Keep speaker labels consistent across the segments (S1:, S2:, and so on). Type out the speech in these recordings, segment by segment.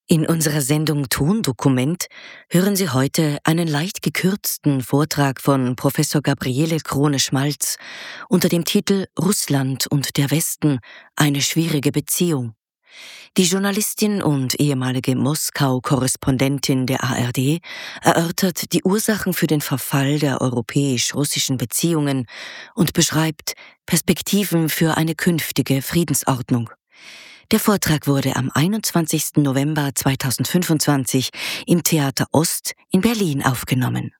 S1: In unserer Sendung Tondokument hören Sie heute einen leicht gekürzten Vortrag von Professor Gabriele Krone-Schmalz unter dem Titel Russland und der Westen – eine schwierige Beziehung. Die Journalistin und ehemalige Moskau-Korrespondentin der ARD erörtert die Ursachen für den Verfall der europäisch-russischen Beziehungen und beschreibt Perspektiven für eine künftige Friedensordnung. Der Vortrag wurde am 21. November 2025 im Theater Ost in Berlin aufgenommen.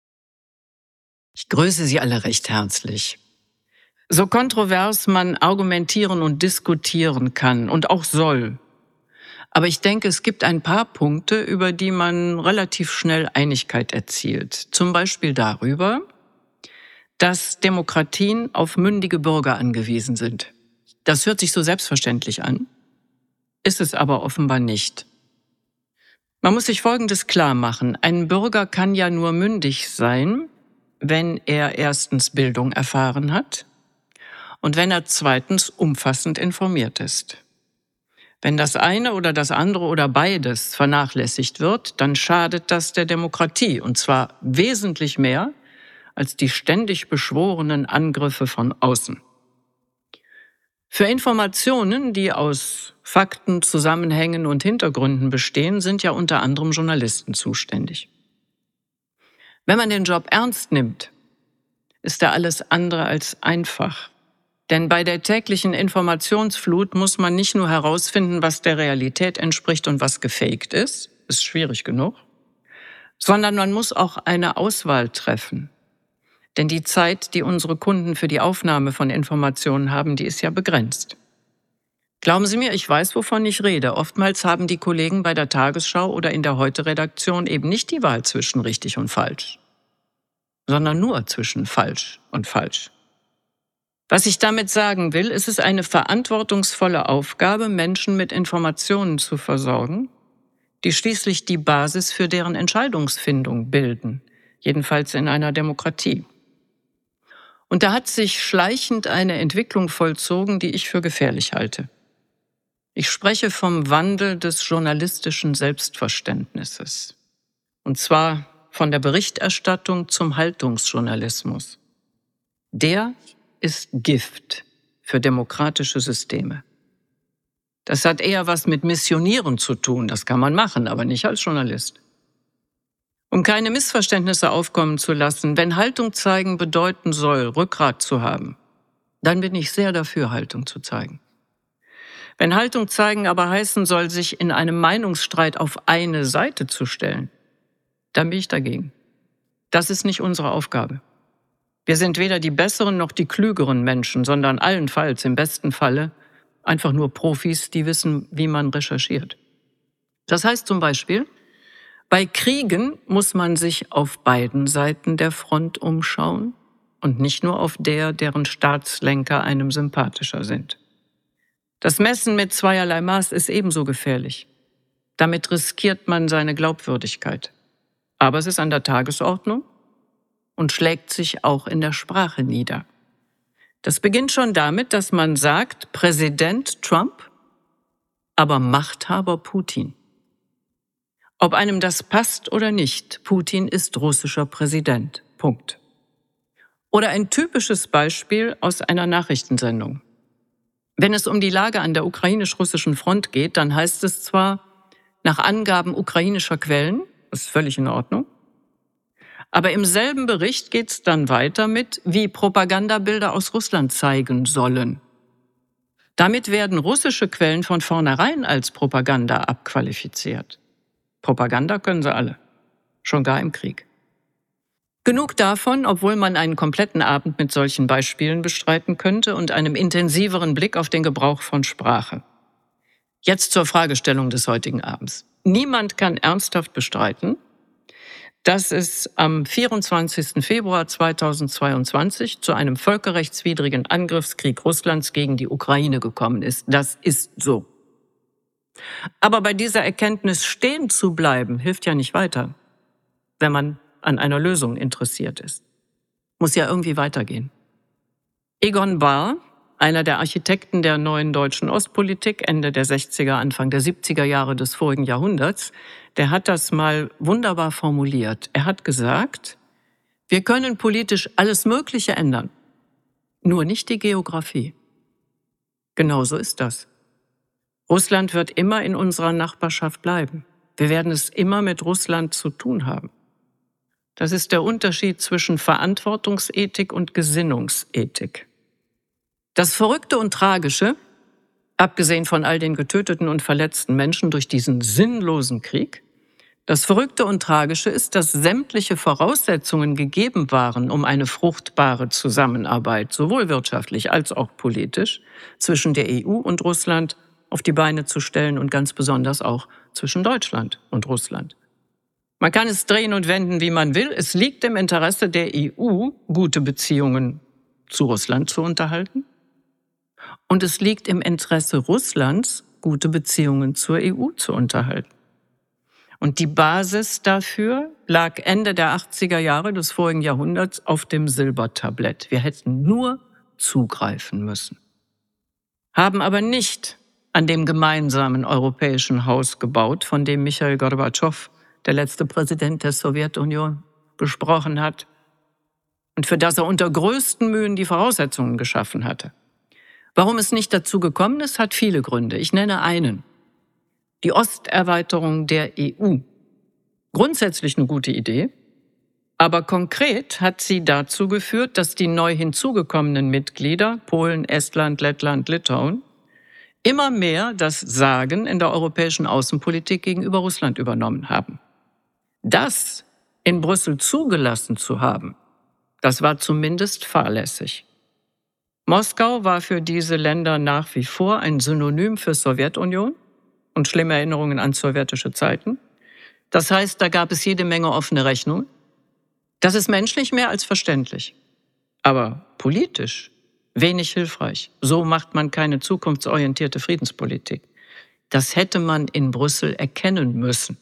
S2: Ich grüße Sie alle recht herzlich. So kontrovers man argumentieren und diskutieren kann und auch soll. Aber ich denke, es gibt ein paar Punkte, über die man relativ schnell Einigkeit erzielt. Zum Beispiel darüber, dass Demokratien auf mündige Bürger angewiesen sind. Das hört sich so selbstverständlich an, ist es aber offenbar nicht. Man muss sich Folgendes klar machen. Ein Bürger kann ja nur mündig sein, wenn er erstens Bildung erfahren hat und wenn er zweitens umfassend informiert ist. Wenn das eine oder das andere oder beides vernachlässigt wird, dann schadet das der Demokratie, und zwar wesentlich mehr als die ständig beschworenen Angriffe von außen. Für Informationen, die aus Fakten, Zusammenhängen und Hintergründen bestehen, sind ja unter anderem Journalisten zuständig. Wenn man den Job ernst nimmt, ist da alles andere als einfach. Denn bei der täglichen Informationsflut muss man nicht nur herausfinden, was der Realität entspricht und was gefaked ist schwierig genug, sondern man muss auch eine Auswahl treffen. Denn die Zeit, die unsere Kunden für die Aufnahme von Informationen haben, die ist ja begrenzt. Glauben Sie mir, ich weiß, wovon ich rede. Oftmals haben die Kollegen bei der Tagesschau oder in der Heute-Redaktion eben nicht die Wahl zwischen richtig und falsch, sondern nur zwischen falsch und falsch. Was ich damit sagen will, es ist eine verantwortungsvolle Aufgabe, Menschen mit Informationen zu versorgen, die schließlich die Basis für deren Entscheidungsfindung bilden, jedenfalls in einer Demokratie. Und da hat sich schleichend eine Entwicklung vollzogen, die ich für gefährlich halte. Ich spreche vom Wandel des journalistischen Selbstverständnisses. Und zwar von der Berichterstattung zum Haltungsjournalismus. Der ist Gift für demokratische Systeme. Das hat eher was mit Missionieren zu tun, das kann man machen, aber nicht als Journalist. Um keine Missverständnisse aufkommen zu lassen, wenn Haltung zeigen bedeuten soll, Rückgrat zu haben, dann bin ich sehr dafür, Haltung zu zeigen. Wenn Haltung zeigen aber heißen soll, sich in einem Meinungsstreit auf eine Seite zu stellen, dann bin ich dagegen. Das ist nicht unsere Aufgabe. Wir sind weder die besseren noch die klügeren Menschen, sondern allenfalls, im besten Falle, einfach nur Profis, die wissen, wie man recherchiert. Das heißt zum Beispiel, bei Kriegen muss man sich auf beiden Seiten der Front umschauen und nicht nur auf der, deren Staatslenker einem sympathischer sind. Das Messen mit zweierlei Maß ist ebenso gefährlich. Damit riskiert man seine Glaubwürdigkeit. Aber es ist an der Tagesordnung und schlägt sich auch in der Sprache nieder. Das beginnt schon damit, dass man sagt, Präsident Trump, aber Machthaber Putin. Ob einem das passt oder nicht, Putin ist russischer Präsident. Punkt. Oder ein typisches Beispiel aus einer Nachrichtensendung. Wenn es um die Lage an der ukrainisch-russischen Front geht, dann heißt es zwar, nach Angaben ukrainischer Quellen, das ist völlig in Ordnung, aber im selben Bericht geht es dann weiter mit, wie Propagandabilder aus Russland zeigen sollen. Damit werden russische Quellen von vornherein als Propaganda abqualifiziert. Propaganda können sie alle, schon gar im Krieg. Genug davon, obwohl man einen kompletten Abend mit solchen Beispielen bestreiten könnte und einem intensiveren Blick auf den Gebrauch von Sprache. Jetzt zur Fragestellung des heutigen Abends. Niemand kann ernsthaft bestreiten, dass es am 24. Februar 2022 zu einem völkerrechtswidrigen Angriffskrieg Russlands gegen die Ukraine gekommen ist. Das ist so. Aber bei dieser Erkenntnis stehen zu bleiben, hilft ja nicht weiter, wenn man an einer Lösung interessiert ist. Muss ja irgendwie weitergehen. Egon Bahr, einer der Architekten der neuen deutschen Ostpolitik, Ende der 60er, Anfang der 70er Jahre des vorigen Jahrhunderts, der hat das mal wunderbar formuliert. Er hat gesagt, wir können politisch alles Mögliche ändern, nur nicht die Geografie. Genauso ist das. Russland wird immer in unserer Nachbarschaft bleiben. Wir werden es immer mit Russland zu tun haben. Das ist der Unterschied zwischen Verantwortungsethik und Gesinnungsethik. Das Verrückte und Tragische, abgesehen von all den getöteten und verletzten Menschen durch diesen sinnlosen Krieg, das Verrückte und Tragische ist, dass sämtliche Voraussetzungen gegeben waren, um eine fruchtbare Zusammenarbeit, sowohl wirtschaftlich als auch politisch, zwischen der EU und Russland auf die Beine zu stellen und ganz besonders auch zwischen Deutschland und Russland. Man kann es drehen und wenden, wie man will. Es liegt im Interesse der EU, gute Beziehungen zu Russland zu unterhalten. Und es liegt im Interesse Russlands, gute Beziehungen zur EU zu unterhalten. Und die Basis dafür lag Ende der 80er Jahre des vorigen Jahrhunderts auf dem Silbertablett. Wir hätten nur zugreifen müssen. Haben aber nicht an dem gemeinsamen europäischen Haus gebaut, von dem Michail Gorbatschow, der letzte Präsident der Sowjetunion, gesprochen hat und für das er unter größten Mühen die Voraussetzungen geschaffen hatte. Warum es nicht dazu gekommen ist, hat viele Gründe. Ich nenne einen. Die Osterweiterung der EU. Grundsätzlich eine gute Idee, aber konkret hat sie dazu geführt, dass die neu hinzugekommenen Mitglieder, Polen, Estland, Lettland, Litauen, immer mehr das Sagen in der europäischen Außenpolitik gegenüber Russland übernommen haben. Das in Brüssel zugelassen zu haben, das war zumindest fahrlässig. Moskau war für diese Länder nach wie vor ein Synonym für Sowjetunion und schlimme Erinnerungen an sowjetische Zeiten. Das heißt, da gab es jede Menge offene Rechnungen. Das ist menschlich mehr als verständlich, aber politisch wenig hilfreich. So macht man keine zukunftsorientierte Friedenspolitik. Das hätte man in Brüssel erkennen müssen.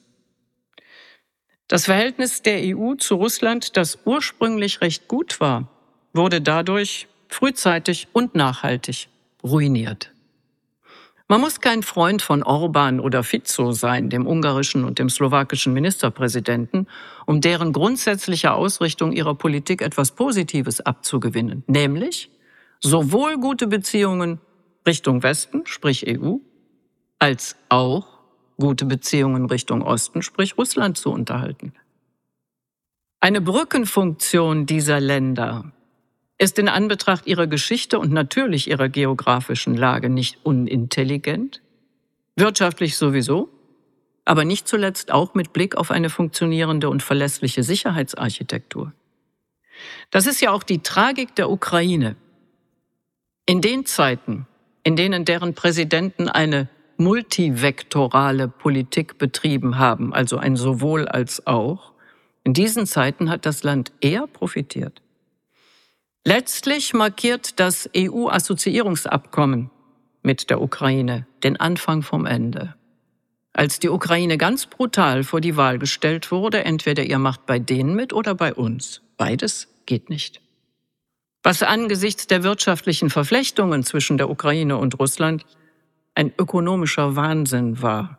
S2: Das Verhältnis der EU zu Russland, das ursprünglich recht gut war, wurde dadurch frühzeitig und nachhaltig ruiniert. Man muss kein Freund von Orban oder Fico sein, dem ungarischen und dem slowakischen Ministerpräsidenten, um deren grundsätzliche Ausrichtung ihrer Politik etwas Positives abzugewinnen, nämlich sowohl gute Beziehungen Richtung Westen, sprich EU, als auch gute Beziehungen Richtung Osten, sprich Russland, zu unterhalten. Eine Brückenfunktion dieser Länder ist in Anbetracht ihrer Geschichte und natürlich ihrer geografischen Lage nicht unintelligent, wirtschaftlich sowieso, aber nicht zuletzt auch mit Blick auf eine funktionierende und verlässliche Sicherheitsarchitektur. Das ist ja auch die Tragik der Ukraine. In den Zeiten, in denen deren Präsidenten eine multivektorale Politik betrieben haben, also ein sowohl als auch, in diesen Zeiten hat das Land eher profitiert. Letztlich markiert das EU-Assoziierungsabkommen mit der Ukraine den Anfang vom Ende. Als die Ukraine ganz brutal vor die Wahl gestellt wurde, entweder ihr macht bei denen mit oder bei uns. Beides geht nicht. Was angesichts der wirtschaftlichen Verflechtungen zwischen der Ukraine und Russland ein ökonomischer Wahnsinn war.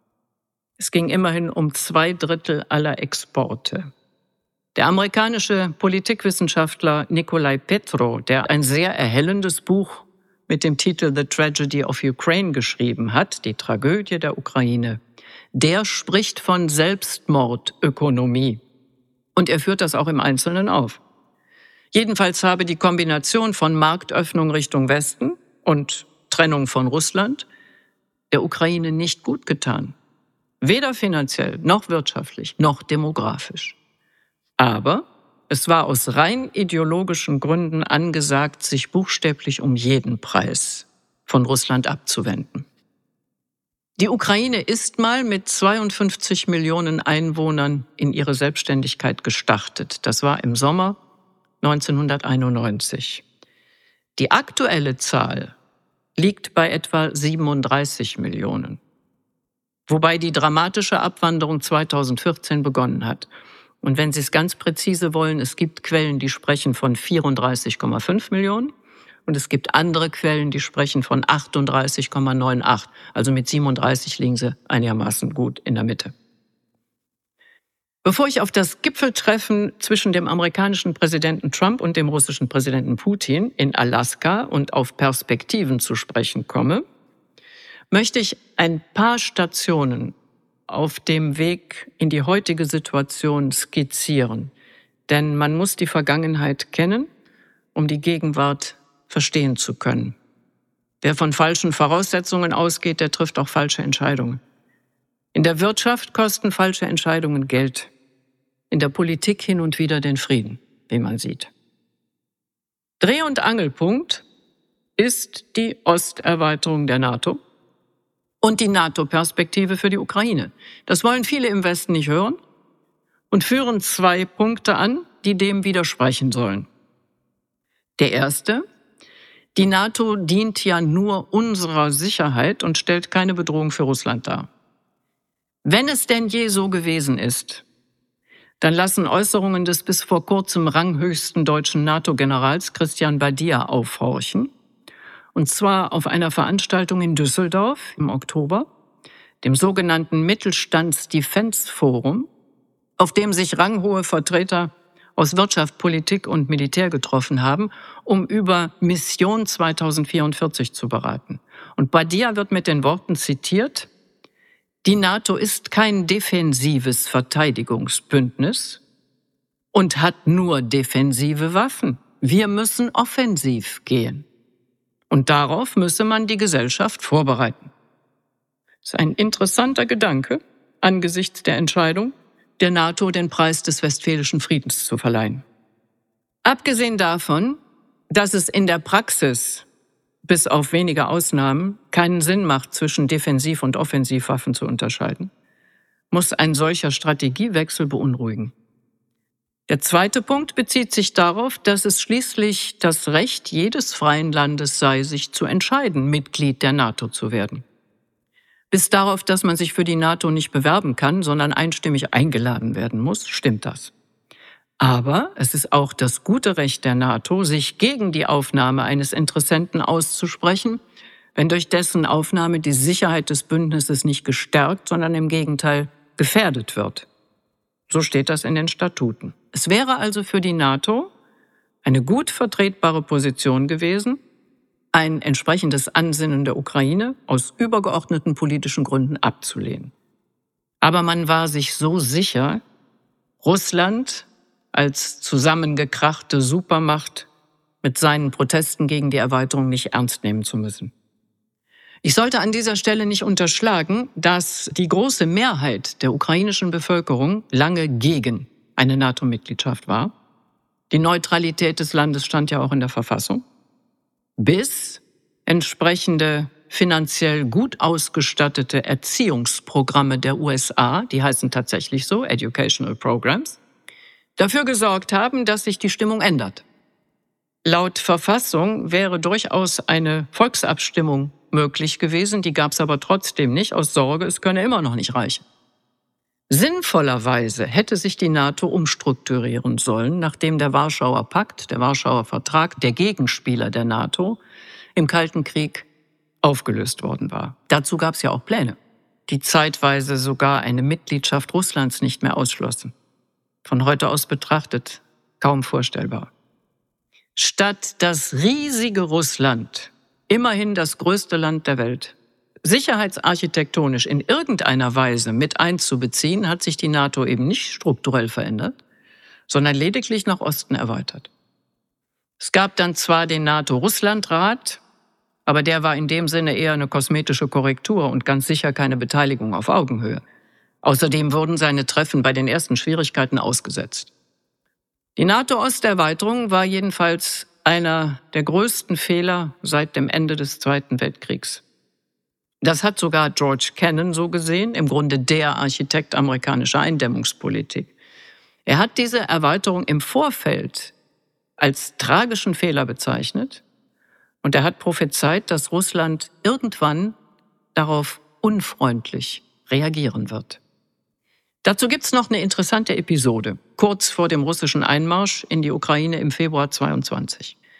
S2: Es ging immerhin um 2/3 aller Exporte. Der amerikanische Politikwissenschaftler Nikolai Petro, der ein sehr erhellendes Buch mit dem Titel The Tragedy of Ukraine geschrieben hat, die Tragödie der Ukraine, der spricht von Selbstmordökonomie. Und er führt das auch im Einzelnen auf. Jedenfalls habe die Kombination von Marktöffnung Richtung Westen und Trennung von Russland der Ukraine nicht gut getan. Weder finanziell, noch wirtschaftlich, noch demografisch. Aber es war aus rein ideologischen Gründen angesagt, sich buchstäblich um jeden Preis von Russland abzuwenden. Die Ukraine ist mal mit 52 Millionen Einwohnern in ihre Selbstständigkeit gestartet. Das war im Sommer 1991. Die aktuelle Zahl liegt bei etwa 37 Millionen, wobei die dramatische Abwanderung 2014 begonnen hat. Und wenn Sie es ganz präzise wollen, es gibt Quellen, die sprechen von 34,5 Millionen Und es gibt andere Quellen, die sprechen von 38,98. Also mit 37 liegen sie einigermaßen gut in der Mitte. Bevor ich auf das Gipfeltreffen zwischen dem amerikanischen Präsidenten Trump und dem russischen Präsidenten Putin in Alaska und auf Perspektiven zu sprechen komme, möchte ich ein paar Stationen auf dem Weg in die heutige Situation skizzieren. Denn man muss die Vergangenheit kennen, um die Gegenwart verstehen zu können. Wer von falschen Voraussetzungen ausgeht, der trifft auch falsche Entscheidungen. In der Wirtschaft kosten falsche Entscheidungen Geld. In der Politik hin und wieder den Frieden, wie man sieht. Dreh- und Angelpunkt ist die Osterweiterung der NATO und die NATO-Perspektive für die Ukraine. Das wollen viele im Westen nicht hören und führen 2 Punkte an, die dem widersprechen sollen. Der erste: Die NATO dient ja nur unserer Sicherheit und stellt keine Bedrohung für Russland dar. Wenn es denn je so gewesen ist, dann lassen Äußerungen des bis vor kurzem ranghöchsten deutschen NATO-Generals Christian Badier aufhorchen. Und zwar auf einer Veranstaltung in Düsseldorf im Oktober, dem sogenannten Mittelstands-Defense-Forum, auf dem sich ranghohe Vertreter aus Wirtschaft, Politik und Militär getroffen haben, um über Mission 2044 zu beraten. Und Badier wird mit den Worten zitiert: Die NATO ist kein defensives Verteidigungsbündnis und hat nur defensive Waffen. Wir müssen offensiv gehen. Und darauf müsse man die Gesellschaft vorbereiten. Das ist ein interessanter Gedanke angesichts der Entscheidung, der NATO den Preis des Westfälischen Friedens zu verleihen. Abgesehen davon, dass es in der Praxis bis auf wenige Ausnahmen keinen Sinn macht, zwischen Defensiv- und Offensivwaffen zu unterscheiden, muss ein solcher Strategiewechsel beunruhigen. Der zweite Punkt bezieht sich darauf, dass es schließlich das Recht jedes freien Landes sei, sich zu entscheiden, Mitglied der NATO zu werden. Bis darauf, dass man sich für die NATO nicht bewerben kann, sondern einstimmig eingeladen werden muss, stimmt das. Aber es ist auch das gute Recht der NATO, sich gegen die Aufnahme eines Interessenten auszusprechen, wenn durch dessen Aufnahme die Sicherheit des Bündnisses nicht gestärkt, sondern im Gegenteil gefährdet wird. So steht das in den Statuten. Es wäre also für die NATO eine gut vertretbare Position gewesen, ein entsprechendes Ansinnen der Ukraine aus übergeordneten politischen Gründen abzulehnen. Aber man war sich so sicher, Russland als zusammengekrachte Supermacht mit seinen Protesten gegen die Erweiterung nicht ernst nehmen zu müssen. Ich sollte an dieser Stelle nicht unterschlagen, dass die große Mehrheit der ukrainischen Bevölkerung lange gegen eine NATO-Mitgliedschaft war. Die Neutralität des Landes stand ja auch in der Verfassung. Bis entsprechende finanziell gut ausgestattete Erziehungsprogramme der USA, die heißen tatsächlich so, Educational Programs, dafür gesorgt haben, dass sich die Stimmung ändert. Laut Verfassung wäre durchaus eine Volksabstimmung möglich gewesen, die gab es aber trotzdem nicht, aus Sorge, es könne immer noch nicht reichen. Sinnvollerweise hätte sich die NATO umstrukturieren sollen, nachdem der Warschauer Pakt, der Warschauer Vertrag, der Gegenspieler der NATO, im Kalten Krieg aufgelöst worden war. Dazu gab es ja auch Pläne, die zeitweise sogar eine Mitgliedschaft Russlands nicht mehr ausschlossen. Von heute aus betrachtet kaum vorstellbar. Statt das riesige Russland, immerhin das größte Land der Welt, sicherheitsarchitektonisch in irgendeiner Weise mit einzubeziehen, hat sich die NATO eben nicht strukturell verändert, sondern lediglich nach Osten erweitert. Es gab dann zwar den NATO-Russland-Rat, aber der war in dem Sinne eher eine kosmetische Korrektur und ganz sicher keine Beteiligung auf Augenhöhe. Außerdem wurden seine Treffen bei den ersten Schwierigkeiten ausgesetzt. Die NATO-Osterweiterung war jedenfalls einer der größten Fehler seit dem Ende des Zweiten Weltkriegs. Das hat sogar George Kennan so gesehen, im Grunde der Architekt amerikanischer Eindämmungspolitik. Er hat diese Erweiterung im Vorfeld als tragischen Fehler bezeichnet und er hat prophezeit, dass Russland irgendwann darauf unfreundlich reagieren wird. Dazu gibt's noch eine interessante Episode, kurz vor dem russischen Einmarsch in die Ukraine im Februar 22.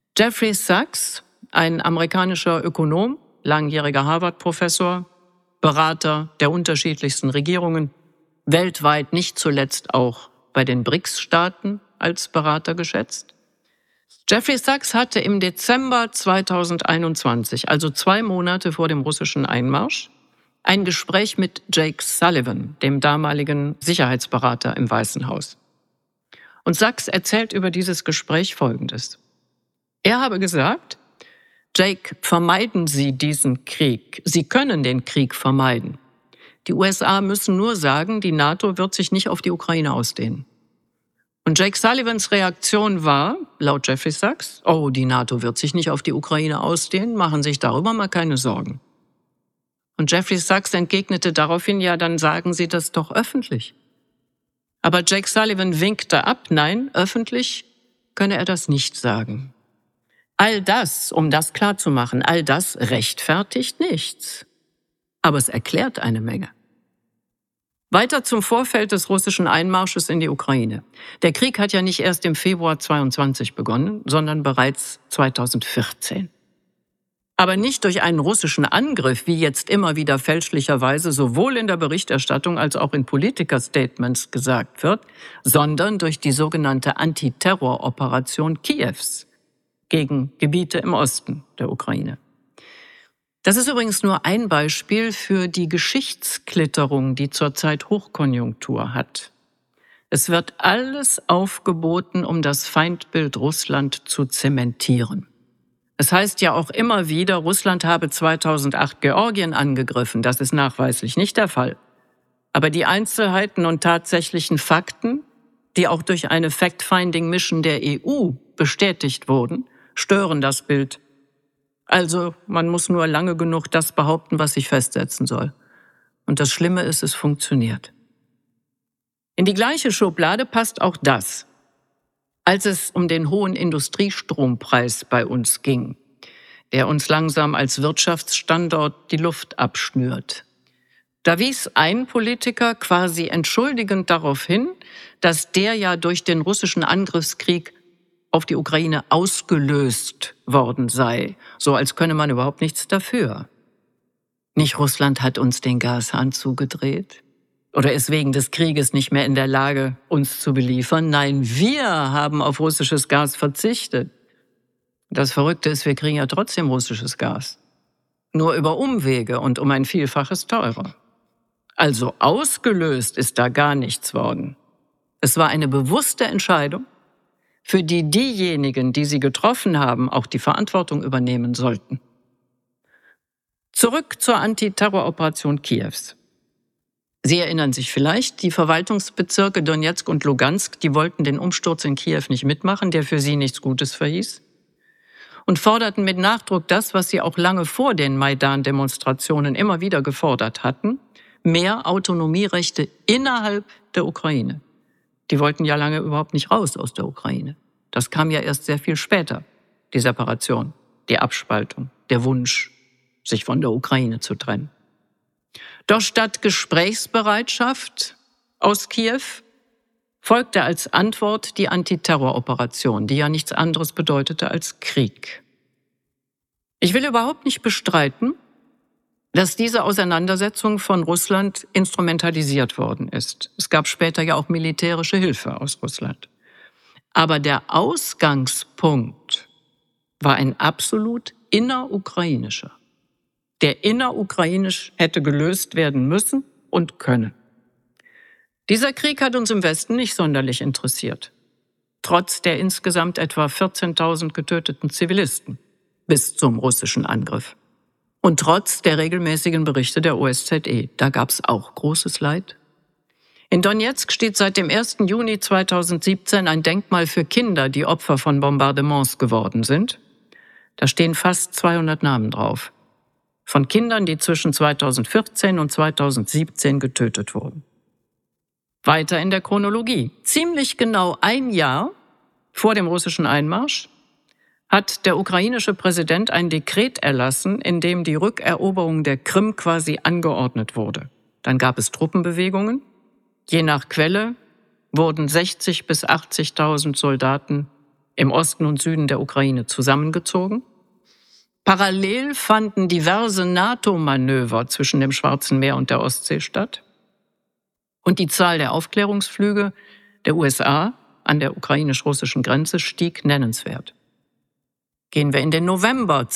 S2: Jeffrey Sachs, ein amerikanischer Ökonom, langjähriger Harvard-Professor, Berater der unterschiedlichsten Regierungen, weltweit nicht zuletzt auch bei den BRICS-Staaten als Berater geschätzt. Jeffrey Sachs hatte im Dezember 2021, also 2 Monate vor dem russischen Einmarsch, ein Gespräch mit Jake Sullivan, dem damaligen Sicherheitsberater im Weißen Haus. Und Sachs erzählt über dieses Gespräch Folgendes. Er habe gesagt, Jake, vermeiden Sie diesen Krieg. Sie können den Krieg vermeiden. Die USA müssen nur sagen, die NATO wird sich nicht auf die Ukraine ausdehnen. Und Jake Sullivans Reaktion war, laut Jeffrey Sachs, oh, die NATO wird sich nicht auf die Ukraine ausdehnen, machen sich darüber mal keine Sorgen. Und Jeffrey Sachs entgegnete daraufhin, ja, dann sagen Sie das doch öffentlich. Aber Jake Sullivan winkte ab, nein, öffentlich könne er das nicht sagen. All das, um das klarzumachen, all das rechtfertigt nichts. Aber es erklärt eine Menge. Weiter zum Vorfeld des russischen Einmarsches in die Ukraine. Der Krieg hat ja nicht erst im Februar 22 begonnen, sondern bereits 2014. Aber nicht durch einen russischen Angriff, wie jetzt immer wieder fälschlicherweise sowohl in der Berichterstattung als auch in Politikerstatements gesagt wird, sondern durch die sogenannte Antiterroroperation Kiews gegen Gebiete im Osten der Ukraine. Das ist übrigens nur ein Beispiel für die Geschichtsklitterung, die zurzeit Hochkonjunktur hat. Es wird alles aufgeboten, um das Feindbild Russland zu zementieren. Es heißt ja auch immer wieder, Russland habe 2008 Georgien angegriffen. Das ist nachweislich nicht der Fall. Aber die Einzelheiten und tatsächlichen Fakten, die auch durch eine Fact-Finding-Mission der EU bestätigt wurden, stören das Bild. Also man muss nur lange genug das behaupten, was sich festsetzen soll. Und das Schlimme ist, es funktioniert. In die gleiche Schublade passt auch das. Als es um den hohen Industriestrompreis bei uns ging, der uns langsam als Wirtschaftsstandort die Luft abschnürt, da wies ein Politiker quasi entschuldigend darauf hin, dass der ja durch den russischen Angriffskrieg auf die Ukraine ausgelöst worden sei, so als könne man überhaupt nichts dafür. Nicht Russland hat uns den Gashahn zugedreht oder ist wegen des Krieges nicht mehr in der Lage, uns zu beliefern. Nein, wir haben auf russisches Gas verzichtet. Das Verrückte ist, wir kriegen ja trotzdem russisches Gas. Nur über Umwege und um ein Vielfaches teurer. Also ausgelöst ist da gar nichts worden. Es war eine bewusste Entscheidung, für die diejenigen, die sie getroffen haben, auch die Verantwortung übernehmen sollten. Zurück zur Antiterroroperation Kiews. Sie erinnern sich vielleicht, die Verwaltungsbezirke Donezk und Lugansk, die wollten den Umsturz in Kiew nicht mitmachen, der für sie nichts Gutes verhieß, und forderten mit Nachdruck das, was sie auch lange vor den Maidan-Demonstrationen immer wieder gefordert hatten, mehr Autonomierechte innerhalb der Ukraine. Die wollten ja lange überhaupt nicht raus aus der Ukraine. Das kam ja erst sehr viel später, die Separation, die Abspaltung, der Wunsch, sich von der Ukraine zu trennen. Doch statt Gesprächsbereitschaft aus Kiew folgte als Antwort die Antiterroroperation, die ja nichts anderes bedeutete als Krieg. Ich will überhaupt nicht bestreiten, dass diese Auseinandersetzung von Russland instrumentalisiert worden ist. Es gab später ja auch militärische Hilfe aus Russland. Aber der Ausgangspunkt war ein absolut innerukrainischer, der innerukrainisch hätte gelöst werden müssen und können. Dieser Krieg hat uns im Westen nicht sonderlich interessiert, trotz der insgesamt etwa 14.000 getöteten Zivilisten bis zum russischen Angriff. Und trotz der regelmäßigen Berichte der OSZE, da gab es auch großes Leid. In Donezk steht seit dem 1. Juni 2017 ein Denkmal für Kinder, die Opfer von Bombardements geworden sind. Da stehen fast 200 Namen drauf. Von Kindern, die zwischen 2014 und 2017 getötet wurden. Weiter in der Chronologie. Ziemlich genau ein Jahr vor dem russischen Einmarsch hat der ukrainische Präsident ein Dekret erlassen, in dem die Rückeroberung der Krim quasi angeordnet wurde. Dann gab es Truppenbewegungen. Je nach Quelle wurden 60.000 bis 80.000 Soldaten im Osten und Süden der Ukraine zusammengezogen. Parallel fanden diverse NATO-Manöver zwischen dem Schwarzen Meer und der Ostsee statt. Und die Zahl der Aufklärungsflüge der USA an der ukrainisch-russischen Grenze stieg nennenswert. Gehen wir in den November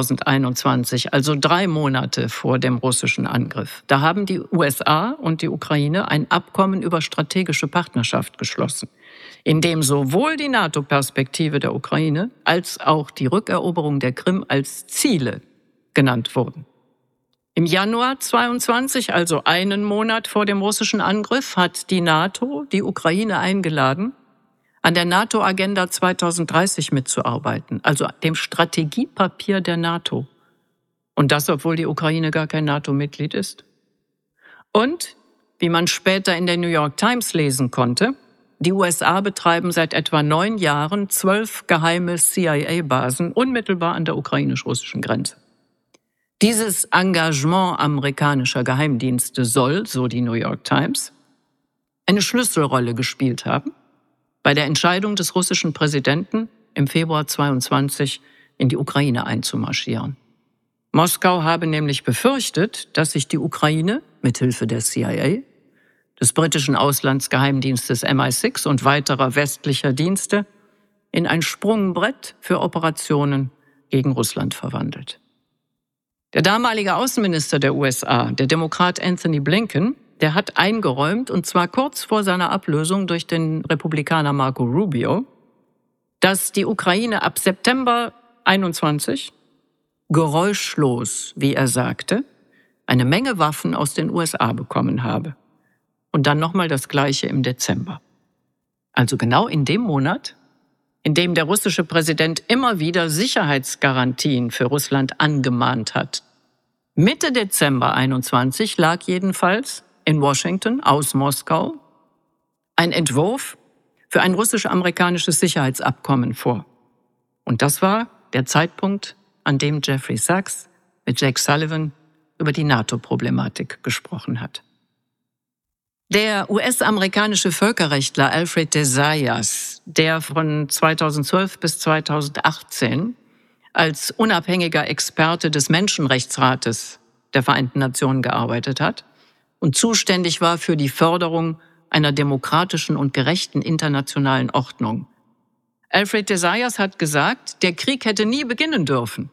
S2: 2021, also 3 Monate vor dem russischen Angriff. Da haben die USA und die Ukraine ein Abkommen über strategische Partnerschaft geschlossen, in dem sowohl die NATO-Perspektive der Ukraine als auch die Rückeroberung der Krim als Ziele genannt wurden. Im Januar 2022, also einen Monat vor dem russischen Angriff, hat die NATO die Ukraine eingeladen, an der NATO-Agenda 2030 mitzuarbeiten, also dem Strategiepapier der NATO. Und das, obwohl die Ukraine gar kein NATO-Mitglied ist. Und, wie man später in der New York Times lesen konnte, die USA betreiben seit etwa 9 Jahren 12 geheime CIA-Basen unmittelbar an der ukrainisch-russischen Grenze. Dieses Engagement amerikanischer Geheimdienste soll, so die New York Times, eine Schlüsselrolle gespielt haben bei der Entscheidung des russischen Präsidenten im Februar 2022 in die Ukraine einzumarschieren. Moskau habe nämlich befürchtet, dass sich die Ukraine mithilfe der CIA, des britischen Auslandsgeheimdienstes MI6 und weiterer westlicher Dienste in ein Sprungbrett für Operationen gegen Russland verwandelt. Der damalige Außenminister der USA, der Demokrat Anthony Blinken, der hat eingeräumt, und zwar kurz vor seiner Ablösung durch den Republikaner Marco Rubio, dass die Ukraine ab September 21 geräuschlos, wie er sagte, eine Menge Waffen aus den USA bekommen habe. Und dann nochmal das Gleiche im Dezember. Also genau in dem Monat, in dem der russische Präsident immer wieder Sicherheitsgarantien für Russland angemahnt hat. Mitte Dezember 21 lag jedenfalls in Washington aus Moskau ein Entwurf für ein russisch-amerikanisches Sicherheitsabkommen vor. Und das war der Zeitpunkt, an dem Jeffrey Sachs mit Jake Sullivan über die NATO-Problematik gesprochen hat. Der US-amerikanische Völkerrechtler Alfred de Zayas, der von 2012 bis 2018 als unabhängiger Experte des Menschenrechtsrates der Vereinten Nationen gearbeitet hat und zuständig war für die Förderung einer demokratischen und gerechten internationalen Ordnung. Alfred de Zayas hat gesagt, der Krieg hätte nie beginnen dürfen.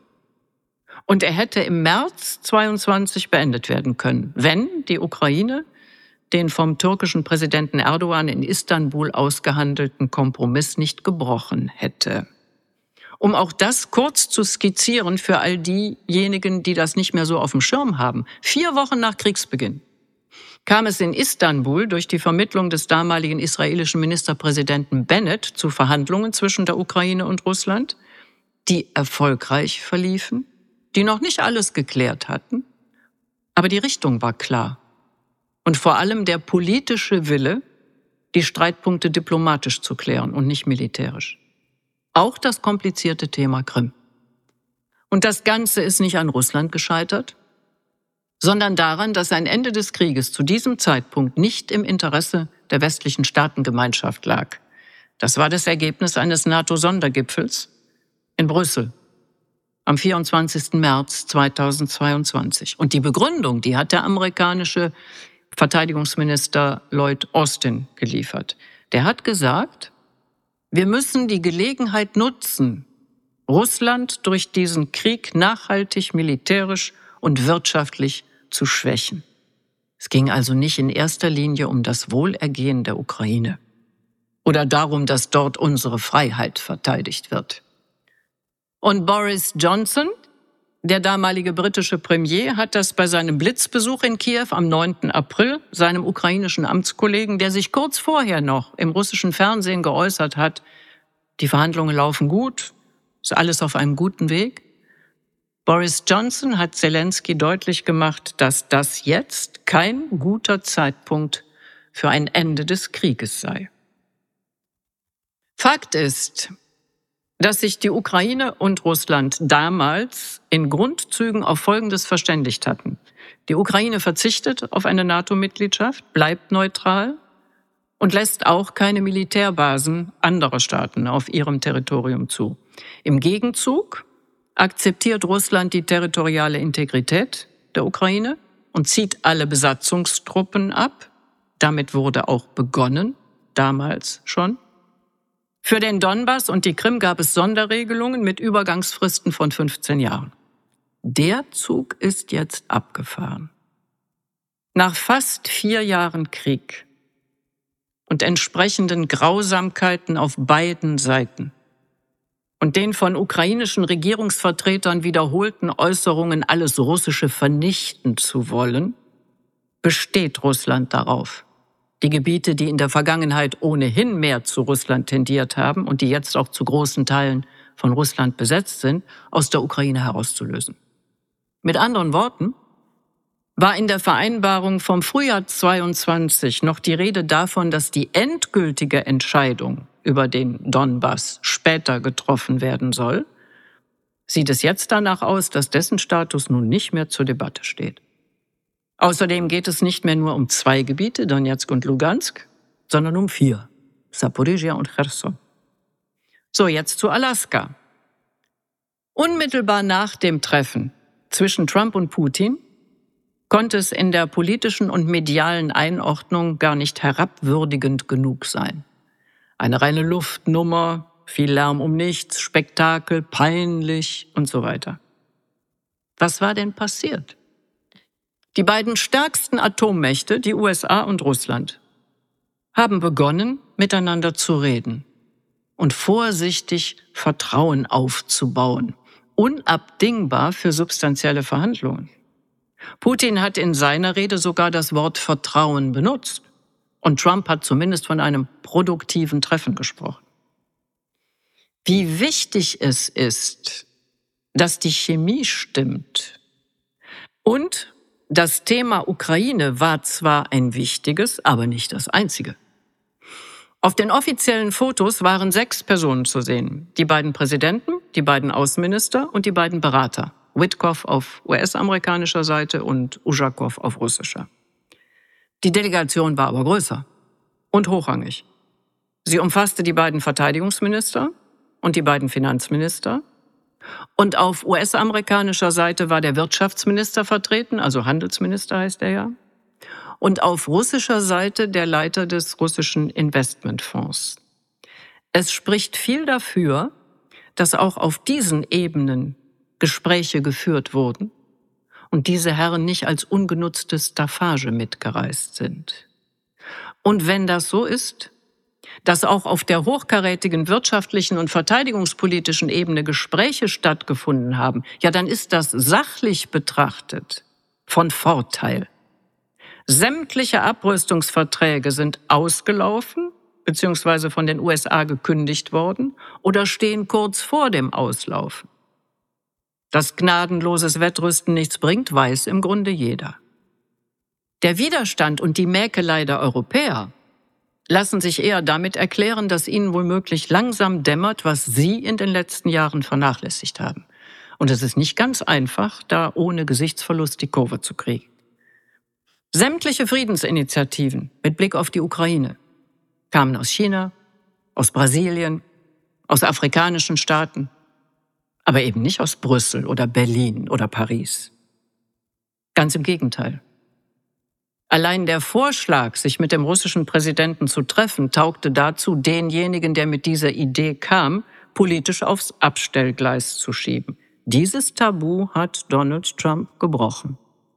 S2: Und er hätte im März 22 beendet werden können, wenn die Ukraine den vom türkischen Präsidenten Erdogan in Istanbul ausgehandelten Kompromiss nicht gebrochen hätte. Um auch das kurz zu skizzieren für all diejenigen, die das nicht mehr so auf dem Schirm haben. 4 Wochen nach Kriegsbeginn kam es in Istanbul durch die Vermittlung des damaligen israelischen Ministerpräsidenten Bennett zu Verhandlungen zwischen der Ukraine und Russland, die erfolgreich verliefen, die noch nicht alles geklärt hatten, aber die Richtung war klar. Und vor allem der politische Wille, die Streitpunkte diplomatisch zu klären und nicht militärisch. Auch das komplizierte Thema Krim. Und das Ganze ist nicht an Russland gescheitert, sondern daran, dass ein Ende des Krieges zu diesem Zeitpunkt nicht im Interesse der westlichen Staatengemeinschaft lag. Das war das Ergebnis eines NATO-Sondergipfels in Brüssel am 24. März 2022. Und die Begründung, die hat der amerikanische Verteidigungsminister Lloyd Austin geliefert. Der hat gesagt, wir müssen die Gelegenheit nutzen, Russland durch diesen Krieg nachhaltig militärisch und wirtschaftlich zu schwächen. Es ging also nicht in erster Linie um das Wohlergehen der Ukraine oder darum, dass dort unsere Freiheit verteidigt wird. Und Boris Johnson, der damalige britische Premier, hat das bei seinem Blitzbesuch in Kiew am 9. April seinem ukrainischen Amtskollegen, der sich kurz vorher noch im russischen Fernsehen geäußert hat, die Verhandlungen laufen gut, ist alles auf einem guten Weg. Boris Johnson hat Zelensky deutlich gemacht, dass das jetzt kein guter Zeitpunkt für ein Ende des Krieges sei. Fakt ist, dass sich die Ukraine und Russland damals in Grundzügen auf Folgendes verständigt hatten. Die Ukraine verzichtet auf eine NATO-Mitgliedschaft, bleibt neutral und lässt auch keine Militärbasen anderer Staaten auf ihrem Territorium zu. Im Gegenzug akzeptiert Russland die territoriale Integrität der Ukraine und zieht alle Besatzungstruppen ab. Damit wurde auch begonnen, damals schon. Für den Donbass und die Krim gab es Sonderregelungen mit Übergangsfristen von 15 Jahren. Der Zug ist jetzt abgefahren. Nach fast 4 Jahren Krieg und entsprechenden Grausamkeiten auf beiden Seiten und den von ukrainischen Regierungsvertretern wiederholten Äußerungen, alles Russische vernichten zu wollen, besteht Russland darauf, die Gebiete, die in der Vergangenheit ohnehin mehr zu Russland tendiert haben und die jetzt auch zu großen Teilen von Russland besetzt sind, aus der Ukraine herauszulösen. Mit anderen Worten, war in der Vereinbarung vom Frühjahr 22 noch die Rede davon, dass die endgültige Entscheidung über den Donbass später getroffen werden soll, sieht es jetzt danach aus, dass dessen Status nun nicht mehr zur Debatte steht. Außerdem geht es nicht mehr nur um 2 Gebiete, Donetsk und Lugansk, sondern um 4, Saporizhia und Cherson. So, jetzt zu Alaska. Unmittelbar nach dem Treffen zwischen Trump und Putin konnte es in der politischen und medialen Einordnung gar nicht herabwürdigend genug sein. Eine reine Luftnummer, viel Lärm um nichts, Spektakel, peinlich und so weiter. Was war denn passiert? Die beiden stärksten Atommächte, die USA und Russland, haben begonnen, miteinander zu reden und vorsichtig Vertrauen aufzubauen, unabdingbar für substanzielle Verhandlungen. Putin hat in seiner Rede sogar das Wort Vertrauen benutzt und Trump hat zumindest von einem produktiven Treffen gesprochen. Wie wichtig es ist, dass die Chemie stimmt. Und das Thema Ukraine war zwar ein wichtiges, aber nicht das einzige. Auf den offiziellen Fotos waren 6 Personen zu sehen. Die beiden Präsidenten, die beiden Außenminister und die beiden Berater. Witkoff auf US-amerikanischer Seite und Uschakow auf russischer. Die Delegation war aber größer und hochrangig. Sie umfasste die beiden Verteidigungsminister und die beiden Finanzminister. Und auf US-amerikanischer Seite war der Wirtschaftsminister vertreten, also Handelsminister heißt er ja. Und auf russischer Seite der Leiter des russischen Investmentfonds. Es spricht viel dafür, dass auch auf diesen Ebenen Gespräche geführt wurden und diese Herren nicht als ungenutzte Staffage mitgereist sind. Und wenn das so ist, dass auch auf der hochkarätigen wirtschaftlichen und verteidigungspolitischen Ebene Gespräche stattgefunden haben, ja, dann ist das sachlich betrachtet von Vorteil. Sämtliche Abrüstungsverträge sind ausgelaufen bzw. von den USA gekündigt worden oder stehen kurz vor dem Auslaufen. Dass gnadenloses Wettrüsten nichts bringt, weiß im Grunde jeder. Der Widerstand und die Mäkelei der Europäer lassen sich eher damit erklären, dass ihnen womöglich langsam dämmert, was sie in den letzten Jahren vernachlässigt haben. Und es ist nicht ganz einfach, da ohne Gesichtsverlust die Kurve zu kriegen. Sämtliche Friedensinitiativen mit Blick auf die Ukraine kamen aus China, aus Brasilien, aus afrikanischen Staaten, aber eben nicht aus Brüssel oder Berlin oder Paris. Ganz im Gegenteil. Allein der Vorschlag, sich mit dem russischen Präsidenten zu treffen, taugte dazu, denjenigen, der mit dieser Idee kam, politisch aufs Abstellgleis zu schieben. Dieses Tabu hat Donald Trump gebrochen.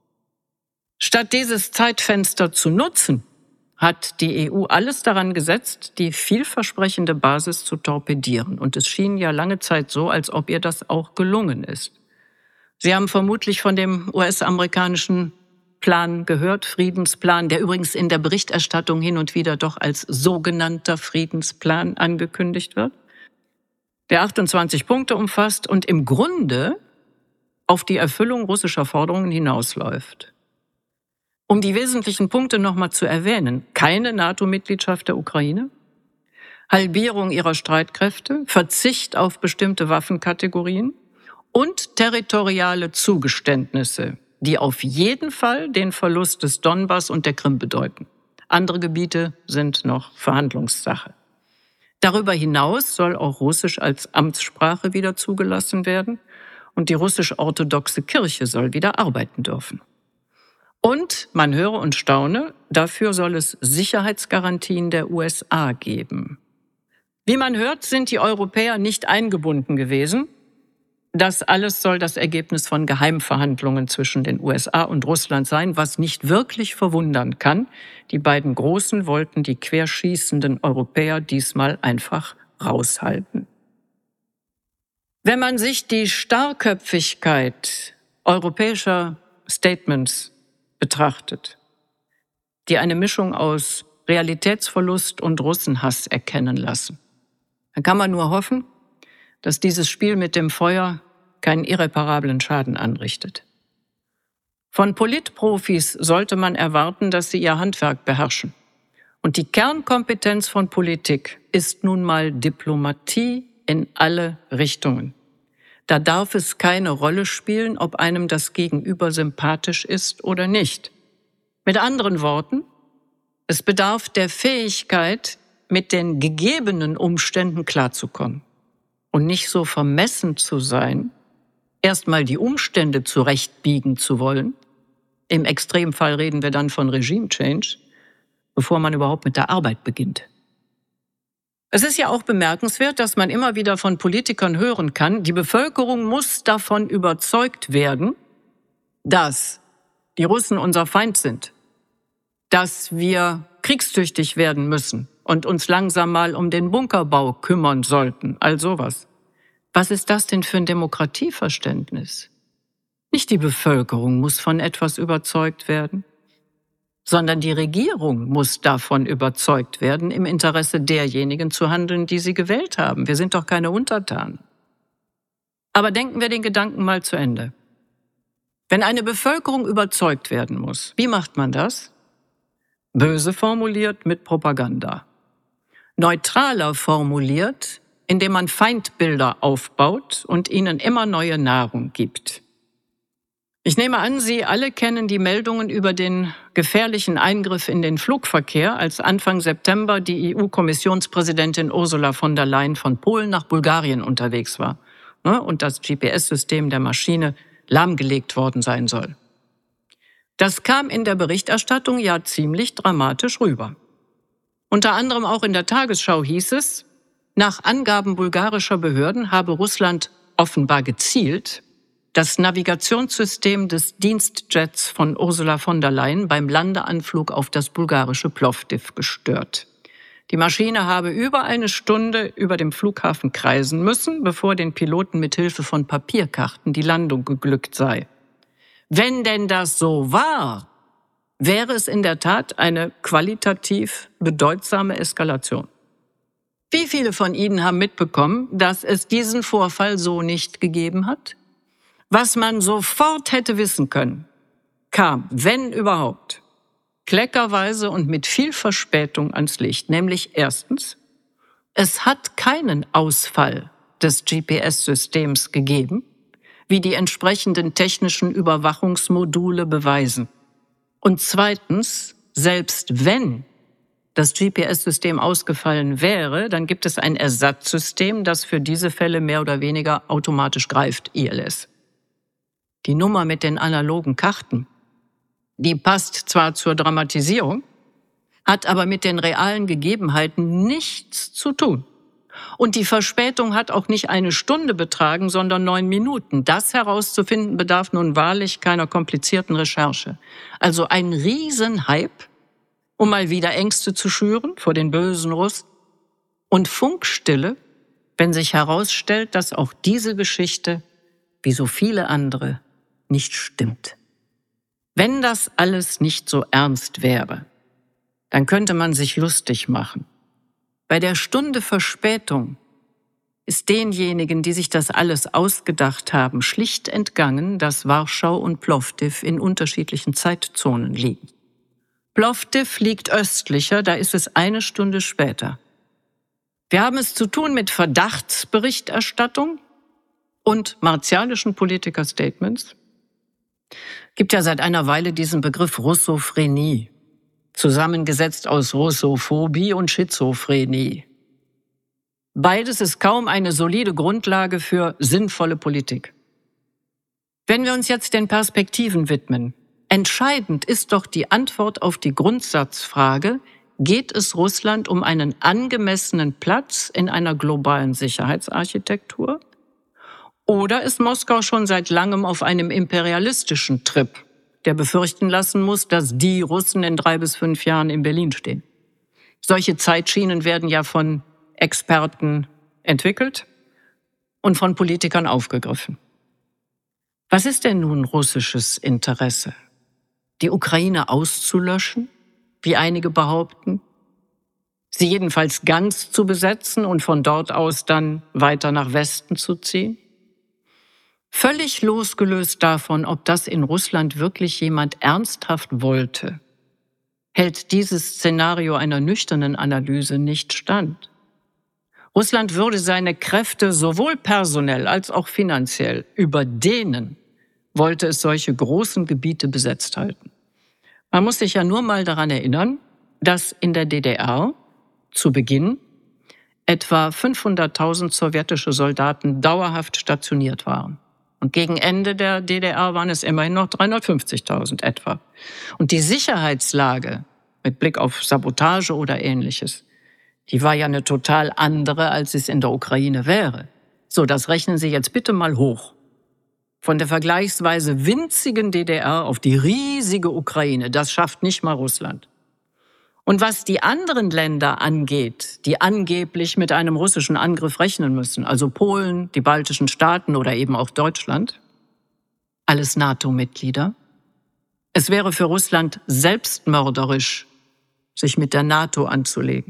S2: Statt dieses Zeitfenster zu nutzen, hat die EU alles daran gesetzt, die vielversprechende Basis zu torpedieren. Und es schien ja lange Zeit so, als ob ihr das auch gelungen ist. Sie haben vermutlich von dem US-amerikanischen Plan gehört, Friedensplan, der übrigens in der Berichterstattung hin und wieder doch als sogenannter Friedensplan angekündigt wird, der 28 Punkte umfasst und im Grunde auf die Erfüllung russischer Forderungen hinausläuft. Um die wesentlichen Punkte nochmal zu erwähnen: keine NATO-Mitgliedschaft der Ukraine, Halbierung ihrer Streitkräfte, Verzicht auf bestimmte Waffenkategorien und territoriale Zugeständnisse, die auf jeden Fall den Verlust des Donbass und der Krim bedeuten. Andere Gebiete sind noch Verhandlungssache. Darüber hinaus soll auch Russisch als Amtssprache wieder zugelassen werden und die russisch-orthodoxe Kirche soll wieder arbeiten dürfen. Und, man höre und staune, dafür soll es Sicherheitsgarantien der USA geben. Wie man hört, sind die Europäer nicht eingebunden gewesen. Das alles soll das Ergebnis von Geheimverhandlungen zwischen den USA und Russland sein, was nicht wirklich verwundern kann. Die beiden Großen wollten die querschießenden Europäer diesmal einfach raushalten. Wenn man sich die Starrköpfigkeit europäischer Statements betrachtet, die eine Mischung aus Realitätsverlust und Russenhass erkennen lassen, dann kann man nur hoffen, dass dieses Spiel mit dem Feuer keinen irreparablen Schaden anrichtet. Von Politprofis sollte man erwarten, dass sie ihr Handwerk beherrschen. Und die Kernkompetenz von Politik ist nun mal Diplomatie in alle Richtungen. Da darf es keine Rolle spielen, ob einem das Gegenüber sympathisch ist oder nicht. Mit anderen Worten, es bedarf der Fähigkeit, mit den gegebenen Umständen klarzukommen und nicht so vermessen zu sein, erstmal die Umstände zurechtbiegen zu wollen. Im Extremfall reden wir dann von Regime Change, bevor man überhaupt mit der Arbeit beginnt. Es ist ja auch bemerkenswert, dass man immer wieder von Politikern hören kann, die Bevölkerung muss davon überzeugt werden, dass die Russen unser Feind sind, dass wir kriegstüchtig werden müssen und uns langsam mal um den Bunkerbau kümmern sollten, all sowas. Was ist das denn für ein Demokratieverständnis? Nicht die Bevölkerung muss von etwas überzeugt werden, sondern die Regierung muss davon überzeugt werden, im Interesse derjenigen zu handeln, die sie gewählt haben. Wir sind doch keine Untertanen. Aber denken wir den Gedanken mal zu Ende. Wenn eine Bevölkerung überzeugt werden muss, wie macht man das? Böse formuliert mit Propaganda. Neutraler formuliert, indem man Feindbilder aufbaut und ihnen immer neue Nahrung gibt. Ich nehme an, Sie alle kennen die Meldungen über den gefährlichen Eingriff in den Flugverkehr, als Anfang September die EU-Kommissionspräsidentin Ursula von der Leyen von Polen nach Bulgarien unterwegs war und das GPS-System der Maschine lahmgelegt worden sein soll. Das kam in der Berichterstattung ja ziemlich dramatisch rüber. Unter anderem auch in der Tagesschau hieß es, nach Angaben bulgarischer Behörden habe Russland offenbar gezielt das Navigationssystem des Dienstjets von Ursula von der Leyen beim Landeanflug auf das bulgarische Plovdiv gestört. Die Maschine habe über eine Stunde über dem Flughafen kreisen müssen, bevor den Piloten mit Hilfe von Papierkarten die Landung geglückt sei. Wenn denn das so war, wäre es in der Tat eine qualitativ bedeutsame Eskalation. Wie viele von Ihnen haben mitbekommen, dass es diesen Vorfall so nicht gegeben hat? Was man sofort hätte wissen können, kam, wenn überhaupt, kleckerweise und mit viel Verspätung ans Licht. Nämlich erstens, es hat keinen Ausfall des GPS-Systems gegeben, wie die entsprechenden technischen Überwachungsmodule beweisen. Und zweitens, selbst wenn das GPS-System ausgefallen wäre, dann gibt es ein Ersatzsystem, das für diese Fälle mehr oder weniger automatisch greift, ILS. Die Nummer mit den analogen Karten, die passt zwar zur Dramatisierung, hat aber mit den realen Gegebenheiten nichts zu tun. Und die Verspätung hat auch nicht eine Stunde betragen, sondern 9 Minuten. Das herauszufinden bedarf nun wahrlich keiner komplizierten Recherche. Also ein Riesenhype, um mal wieder Ängste zu schüren vor den bösen Russen. Und Funkstille, wenn sich herausstellt, dass auch diese Geschichte, wie so viele andere, nicht stimmt. Wenn das alles nicht so ernst wäre, dann könnte man sich lustig machen. Bei der Stunde Verspätung ist denjenigen, die sich das alles ausgedacht haben, schlicht entgangen, dass Warschau und Plovdiv in unterschiedlichen Zeitzonen liegen. Plovdiv liegt östlicher, da ist es 1 Stunde später. Wir haben es zu tun mit Verdachtsberichterstattung und martialischen Politiker-Statements. Gibt ja seit einer Weile diesen Begriff Russophrenie. zusammengesetzt aus Russophobie und Schizophrenie. Beides ist kaum eine solide Grundlage für sinnvolle Politik. Wenn wir uns jetzt den Perspektiven widmen, entscheidend ist doch die Antwort auf die Grundsatzfrage: Geht es Russland um einen angemessenen Platz in einer globalen Sicherheitsarchitektur? Oder ist Moskau schon seit langem auf einem imperialistischen Trip, der befürchten lassen muss, dass die Russen in 3 bis 5 Jahren in Berlin stehen? Solche Zeitschienen werden ja von Experten entwickelt und von Politikern aufgegriffen. Was ist denn nun russisches Interesse? Die Ukraine auszulöschen, wie einige behaupten? Sie jedenfalls ganz zu besetzen und von dort aus dann weiter nach Westen zu ziehen? Völlig losgelöst davon, ob das in Russland wirklich jemand ernsthaft wollte, hält dieses Szenario einer nüchternen Analyse nicht stand. Russland würde seine Kräfte sowohl personell als auch finanziell überdehnen, wollte es solche großen Gebiete besetzt halten. Man muss sich ja nur mal daran erinnern, dass in der DDR zu Beginn etwa 500.000 sowjetische Soldaten dauerhaft stationiert waren. Und gegen Ende der DDR waren es immerhin noch 350.000 etwa. Und die Sicherheitslage mit Blick auf Sabotage oder Ähnliches, die war ja eine total andere, als es in der Ukraine wäre. So, das rechnen Sie jetzt bitte mal hoch. Von der vergleichsweise winzigen DDR auf die riesige Ukraine, das schafft nicht mal Russland. Und was die anderen Länder angeht, die angeblich mit einem russischen Angriff rechnen müssen, also Polen, die baltischen Staaten oder eben auch Deutschland, alles NATO-Mitglieder, es wäre für Russland selbstmörderisch, sich mit der NATO anzulegen.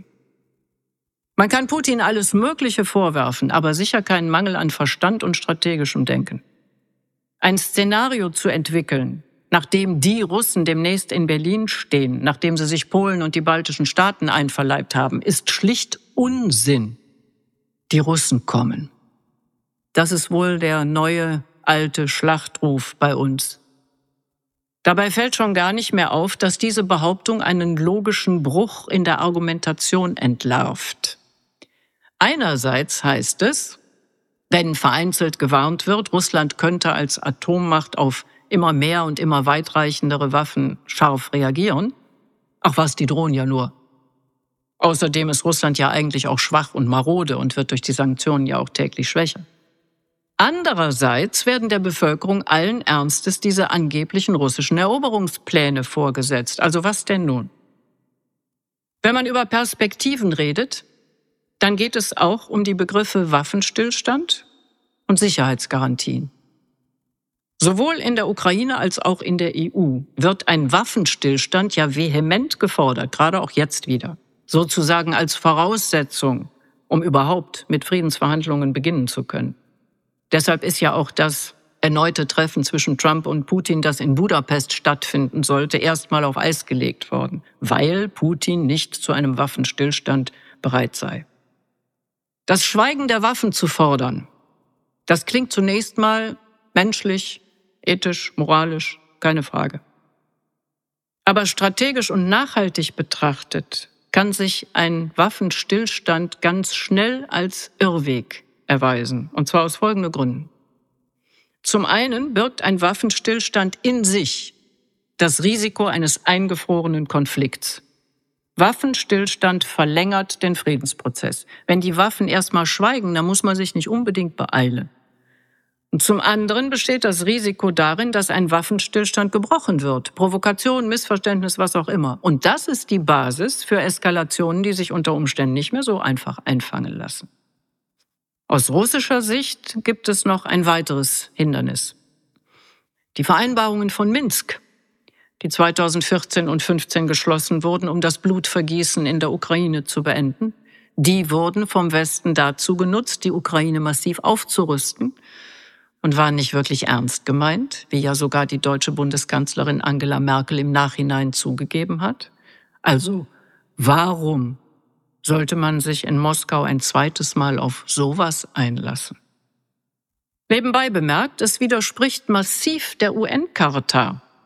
S2: Man kann Putin alles Mögliche vorwerfen, aber sicher keinen Mangel an Verstand und strategischem Denken. Ein Szenario zu entwickeln, nachdem die Russen demnächst in Berlin stehen, nachdem sie sich Polen und die baltischen Staaten einverleibt haben, ist schlicht Unsinn. Die Russen kommen. Das ist wohl der neue, alte Schlachtruf bei uns. Dabei fällt schon gar nicht mehr auf, dass diese Behauptung einen logischen Bruch in der Argumentation entlarvt. Einerseits heißt es, wenn vereinzelt gewarnt wird, Russland könnte als Atommacht auf immer mehr und immer weitreichendere Waffen scharf reagieren. Ach was, die drohen ja nur. Außerdem ist Russland ja eigentlich auch schwach und marode und wird durch die Sanktionen ja auch täglich schwächer. Andererseits werden der Bevölkerung allen Ernstes diese angeblichen russischen Eroberungspläne vorgesetzt. Also was denn nun? Wenn man über Perspektiven redet, dann geht es auch um die Begriffe Waffenstillstand und Sicherheitsgarantien. Sowohl in der Ukraine als auch in der EU wird ein Waffenstillstand ja vehement gefordert, gerade auch jetzt wieder, sozusagen als Voraussetzung, um überhaupt mit Friedensverhandlungen beginnen zu können. Deshalb ist ja auch das erneute Treffen zwischen Trump und Putin, das in Budapest stattfinden sollte, erstmal auf Eis gelegt worden, weil Putin nicht zu einem Waffenstillstand bereit sei. Das Schweigen der Waffen zu fordern, das klingt zunächst mal menschlich, ethisch, moralisch, keine Frage. Aber strategisch und nachhaltig betrachtet kann sich ein Waffenstillstand ganz schnell als Irrweg erweisen, und zwar aus folgenden Gründen. Zum einen birgt ein Waffenstillstand in sich das Risiko eines eingefrorenen Konflikts. Waffenstillstand verlängert den Friedensprozess. Wenn die Waffen erstmal schweigen, dann muss man sich nicht unbedingt beeilen. Und zum anderen besteht das Risiko darin, dass ein Waffenstillstand gebrochen wird. Provokation, Missverständnis, was auch immer. Und das ist die Basis für Eskalationen, die sich unter Umständen nicht mehr so einfach einfangen lassen. Aus russischer Sicht gibt es noch ein weiteres Hindernis. Die Vereinbarungen von Minsk, die 2014 und 2015 geschlossen wurden, um das Blutvergießen in der Ukraine zu beenden, die wurden vom Westen dazu genutzt, die Ukraine massiv aufzurüsten und waren nicht wirklich ernst gemeint, wie ja sogar die deutsche Bundeskanzlerin Angela Merkel im Nachhinein zugegeben hat. Also, warum sollte man sich in Moskau ein zweites Mal auf sowas einlassen? Nebenbei bemerkt, es widerspricht massiv der UN-Charta,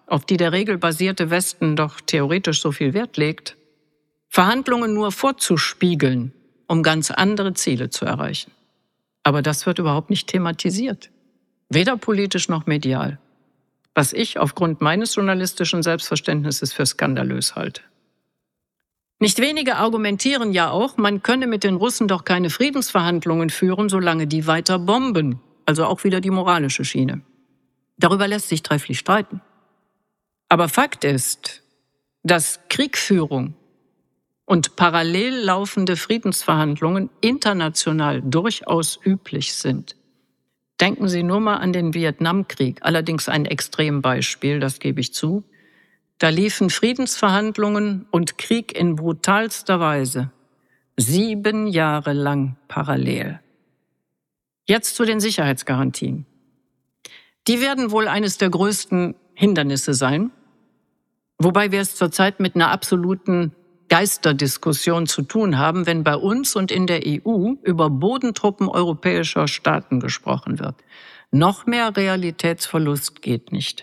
S2: auf die der regelbasierte Westen doch theoretisch so viel Wert legt, Verhandlungen nur vorzuspiegeln, um ganz andere Ziele zu erreichen. Aber das wird überhaupt nicht thematisiert, weder politisch noch medial, was ich aufgrund meines journalistischen Selbstverständnisses für skandalös halte. Nicht wenige argumentieren ja auch, man könne mit den Russen doch keine Friedensverhandlungen führen, solange die weiter bomben, also auch wieder die moralische Schiene. Darüber lässt sich trefflich streiten. Aber Fakt ist, dass Kriegführung und parallel laufende Friedensverhandlungen international durchaus üblich sind. Denken Sie nur mal an den Vietnamkrieg, allerdings ein Extrembeispiel, das gebe ich zu. Da liefen Friedensverhandlungen und Krieg in brutalster Weise 7 Jahre lang parallel. Jetzt zu den Sicherheitsgarantien. Die werden wohl eines der größten Hindernisse sein, wobei wir es zurzeit mit einer absoluten Geisterdiskussion zu tun haben, wenn bei uns und in der EU über Bodentruppen europäischer Staaten gesprochen wird. Noch mehr Realitätsverlust geht nicht.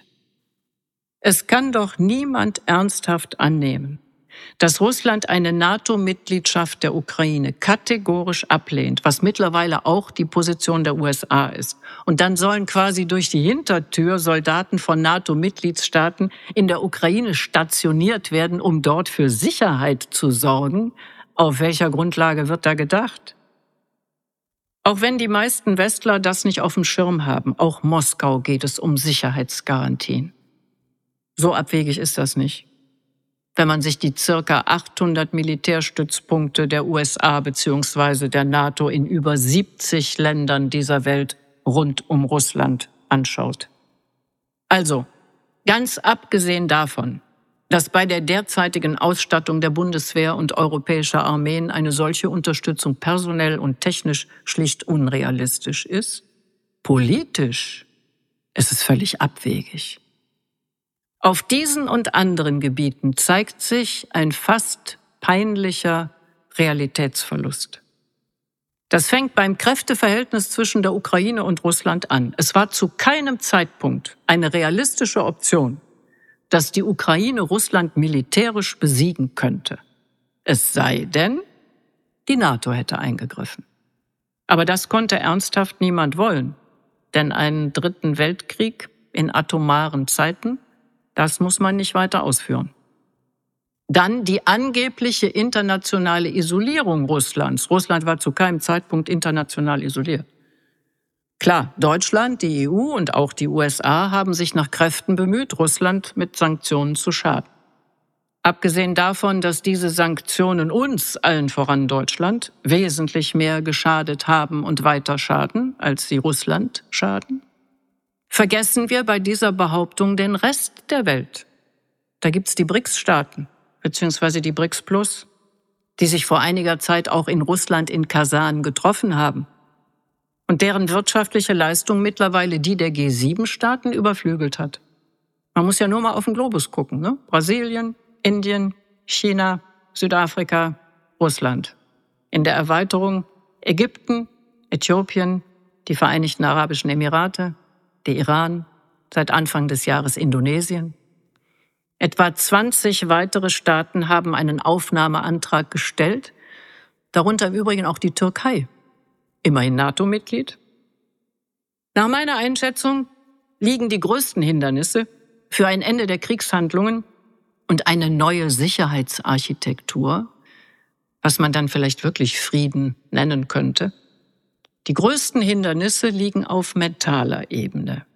S2: Es kann doch niemand ernsthaft annehmen, dass Russland eine NATO-Mitgliedschaft der Ukraine kategorisch ablehnt, was mittlerweile auch die Position der USA ist. Und dann sollen quasi durch die Hintertür Soldaten von NATO-Mitgliedstaaten in der Ukraine stationiert werden, um dort für Sicherheit zu sorgen. Auf welcher Grundlage wird da gedacht? Auch wenn die meisten Westler das nicht auf dem Schirm haben, auch Moskau geht es um Sicherheitsgarantien. So abwegig ist das nicht. Wenn man sich die circa 800 Militärstützpunkte der USA bzw. der NATO in über 70 Ländern dieser Welt rund um Russland anschaut. Also, ganz abgesehen davon, dass bei der derzeitigen Ausstattung der Bundeswehr und europäischer Armeen eine solche Unterstützung personell und technisch schlicht unrealistisch ist, politisch ist es völlig abwegig. Auf diesen und anderen Gebieten zeigt sich ein fast peinlicher Realitätsverlust. Das fängt beim Kräfteverhältnis zwischen der Ukraine und Russland an. Es war zu keinem Zeitpunkt eine realistische Option, dass die Ukraine Russland militärisch besiegen könnte. Es sei denn, die NATO hätte eingegriffen. Aber das konnte ernsthaft niemand wollen, denn einen dritten Weltkrieg in atomaren Zeiten, das muss man nicht weiter ausführen. Dann die angebliche internationale Isolierung Russlands. Russland war zu keinem Zeitpunkt international isoliert. Klar, Deutschland, die EU und auch die USA haben sich nach Kräften bemüht, Russland mit Sanktionen zu schaden. Abgesehen davon, dass diese Sanktionen uns, allen voran Deutschland, wesentlich mehr geschadet haben und weiter schaden, als sie Russland schaden, vergessen wir bei dieser Behauptung den Rest der Welt. Da gibt's die BRICS-Staaten, beziehungsweise die BRICS Plus, die sich vor einiger Zeit auch in Russland in Kasan getroffen haben und deren wirtschaftliche Leistung mittlerweile die der G7-Staaten überflügelt hat. Man muss ja nur mal auf den Globus gucken, ne? Brasilien, Indien, China, Südafrika, Russland. In der Erweiterung Ägypten, Äthiopien, die Vereinigten Arabischen Emirate, der Iran, seit Anfang des Jahres Indonesien. Etwa 20 weitere Staaten haben einen Aufnahmeantrag gestellt, darunter im Übrigen auch die Türkei, immerhin NATO-Mitglied. Nach meiner Einschätzung liegen die größten Hindernisse für ein Ende der Kriegshandlungen und eine neue Sicherheitsarchitektur, was man dann vielleicht wirklich Frieden nennen könnte. Die größten Hindernisse liegen auf mentaler Ebene.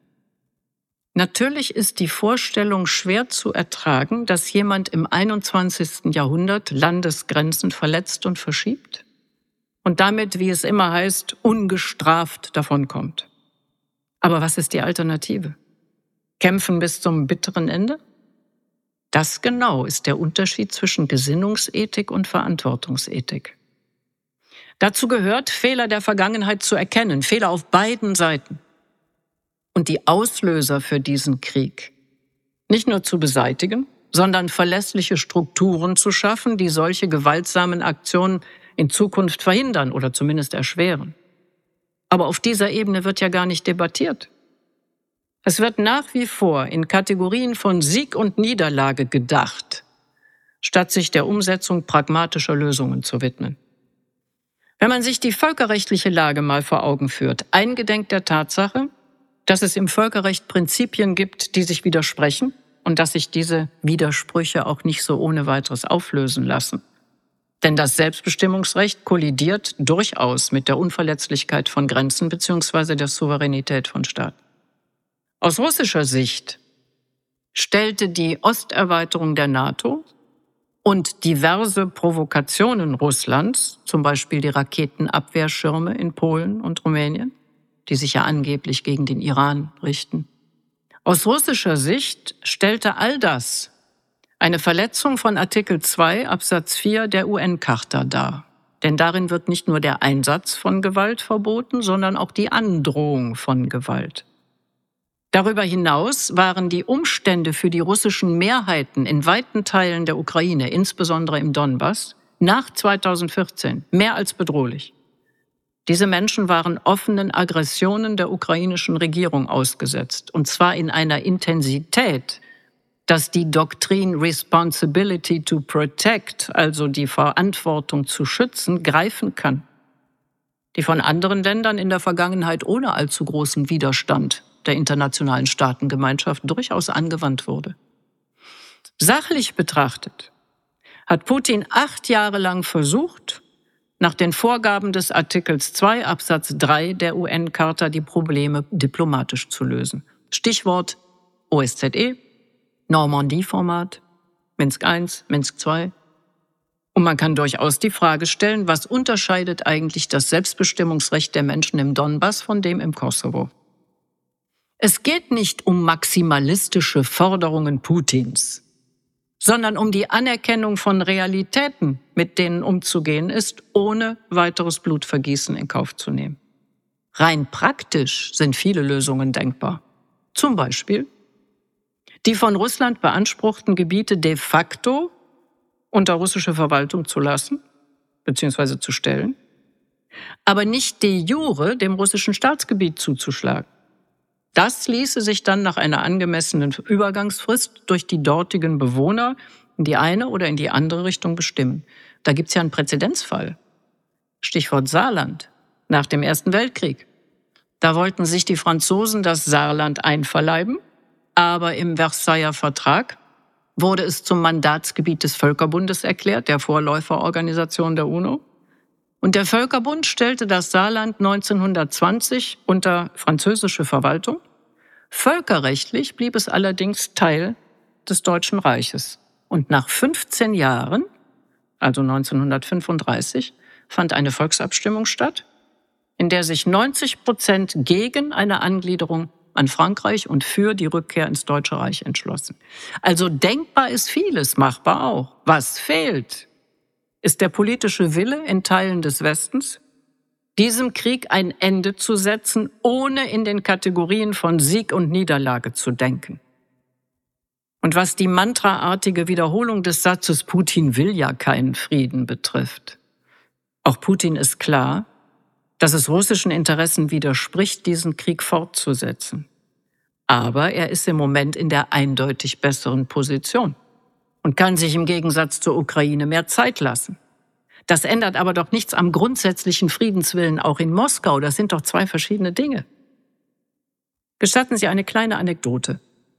S2: Natürlich ist die Vorstellung schwer zu ertragen, dass jemand im 21. Jahrhundert Landesgrenzen verletzt und verschiebt und damit, wie es immer heißt, ungestraft davonkommt. Aber was ist die Alternative? Kämpfen bis zum bitteren Ende? Das genau ist der Unterschied zwischen Gesinnungsethik und Verantwortungsethik. Dazu gehört, Fehler der Vergangenheit zu erkennen, Fehler auf beiden Seiten. Und die Auslöser für diesen Krieg nicht nur zu beseitigen, sondern verlässliche Strukturen zu schaffen, die solche gewaltsamen Aktionen in Zukunft verhindern oder zumindest erschweren. Aber auf dieser Ebene wird ja gar nicht debattiert. Es wird nach wie vor in Kategorien von Sieg und Niederlage gedacht, statt sich der Umsetzung pragmatischer Lösungen zu widmen. Wenn man sich die völkerrechtliche Lage mal vor Augen führt, eingedenk der Tatsache, dass es im Völkerrecht Prinzipien gibt, die sich widersprechen und dass sich diese Widersprüche auch nicht so ohne weiteres auflösen lassen. Denn das Selbstbestimmungsrecht kollidiert durchaus mit der Unverletzlichkeit von Grenzen bzw. der Souveränität von Staaten. Aus russischer Sicht stellte die Osterweiterung der NATO und diverse Provokationen Russlands, zum Beispiel die Raketenabwehrschirme in Polen und Rumänien, die sich ja angeblich gegen den Iran richten. Aus russischer Sicht stellte all das eine Verletzung von Artikel 2 Absatz 4 der UN-Charta dar. Denn darin wird nicht nur der Einsatz von Gewalt verboten, sondern auch die Androhung von Gewalt. Darüber hinaus waren die Umstände für die russischen Mehrheiten in weiten Teilen der Ukraine, insbesondere im Donbass, nach 2014 mehr als bedrohlich. Diese Menschen waren offenen Aggressionen der ukrainischen Regierung ausgesetzt, und zwar in einer Intensität, dass die Doktrin Responsibility to Protect, also die Verantwortung zu schützen, greifen kann, die von anderen Ländern in der Vergangenheit ohne allzu großen Widerstand der internationalen Staatengemeinschaft durchaus angewandt wurde. Sachlich betrachtet hat Putin 8 Jahre lang versucht, nach den Vorgaben des Artikels 2 Absatz 3 der UN-Charta die Probleme diplomatisch zu lösen. Stichwort OSZE, Normandie-Format, Minsk I, Minsk II. Und man kann durchaus die Frage stellen, was unterscheidet eigentlich das Selbstbestimmungsrecht der Menschen im Donbass von dem im Kosovo? Es geht nicht um maximalistische Forderungen Putins, sondern um die Anerkennung von Realitäten, mit denen umzugehen ist, ohne weiteres Blutvergießen in Kauf zu nehmen. Rein praktisch sind viele Lösungen denkbar. Zum Beispiel die von Russland beanspruchten Gebiete de facto unter russische Verwaltung zu lassen bzw. zu stellen, aber nicht de jure dem russischen Staatsgebiet zuzuschlagen. Das ließe sich dann nach einer angemessenen Übergangsfrist durch die dortigen Bewohner in die eine oder in die andere Richtung bestimmen. Da gibt's ja einen Präzedenzfall. Stichwort Saarland nach dem Ersten Weltkrieg. Da wollten sich die Franzosen das Saarland einverleiben, aber im Versailler Vertrag wurde es zum Mandatsgebiet des Völkerbundes erklärt, der Vorläuferorganisation der UNO. Und der Völkerbund stellte das Saarland 1920 unter französische Verwaltung. Völkerrechtlich blieb es allerdings Teil des Deutschen Reiches. Und nach 15 Jahren, also 1935, fand eine Volksabstimmung statt, in der sich 90% gegen eine Angliederung an Frankreich und für die Rückkehr ins Deutsche Reich entschlossen. Also denkbar ist vieles, machbar auch. Was fehlt, ist der politische Wille in Teilen des Westens, diesem Krieg ein Ende zu setzen, ohne in den Kategorien von Sieg und Niederlage zu denken. Und was die mantraartige Wiederholung des Satzes Putin will ja keinen Frieden betrifft. Auch Putin ist klar, dass es russischen Interessen widerspricht, diesen Krieg fortzusetzen. Aber er ist im Moment in der eindeutig besseren Position und kann sich im Gegensatz zur Ukraine mehr Zeit lassen. Das ändert aber doch nichts am grundsätzlichen Friedenswillen auch in Moskau. Das sind doch zwei verschiedene Dinge. Gestatten Sie eine kleine Anekdote.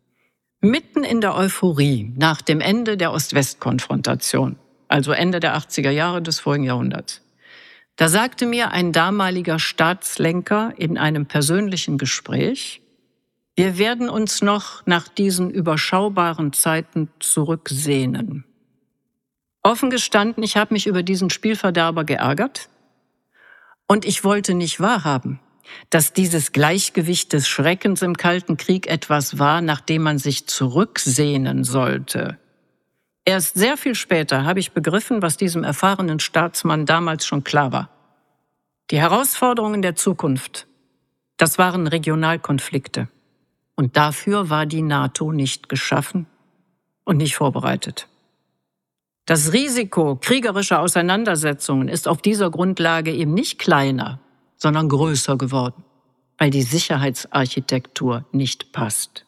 S2: Mitten in der Euphorie nach dem Ende der Ost-West-Konfrontation, also Ende der 80er Jahre des vorigen Jahrhunderts, da sagte mir ein damaliger Staatslenker in einem persönlichen Gespräch, wir werden uns noch nach diesen überschaubaren Zeiten zurücksehnen. Offen gestanden, ich habe mich über diesen Spielverderber geärgert und ich wollte nicht wahrhaben, dass dieses Gleichgewicht des Schreckens im Kalten Krieg etwas war, nach dem man sich zurücksehnen sollte. Erst sehr viel später habe ich begriffen, was diesem erfahrenen Staatsmann damals schon klar war. Die Herausforderungen der Zukunft, das waren Regionalkonflikte. Und dafür war die NATO nicht geschaffen und nicht vorbereitet. Das Risiko kriegerischer Auseinandersetzungen ist auf dieser Grundlage eben nicht kleiner, sondern größer geworden. weil die Sicherheitsarchitektur nicht passt.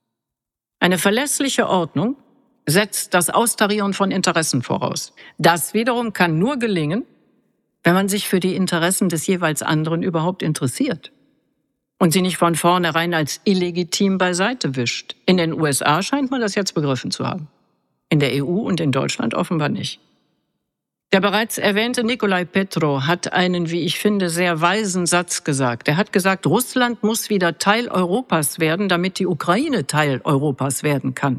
S2: Eine verlässliche Ordnung setzt das Austarieren von Interessen voraus. Das wiederum kann nur gelingen, wenn man sich für die Interessen des jeweils anderen überhaupt interessiert und sie nicht von vornherein als illegitim beiseite wischt. In den USA scheint man das jetzt begriffen zu haben. In der EU und in Deutschland offenbar nicht. Der bereits erwähnte Nikolai Petro hat einen, wie ich finde, sehr weisen Satz gesagt. Er hat gesagt, Russland muss wieder Teil Europas werden, damit die Ukraine Teil Europas werden kann.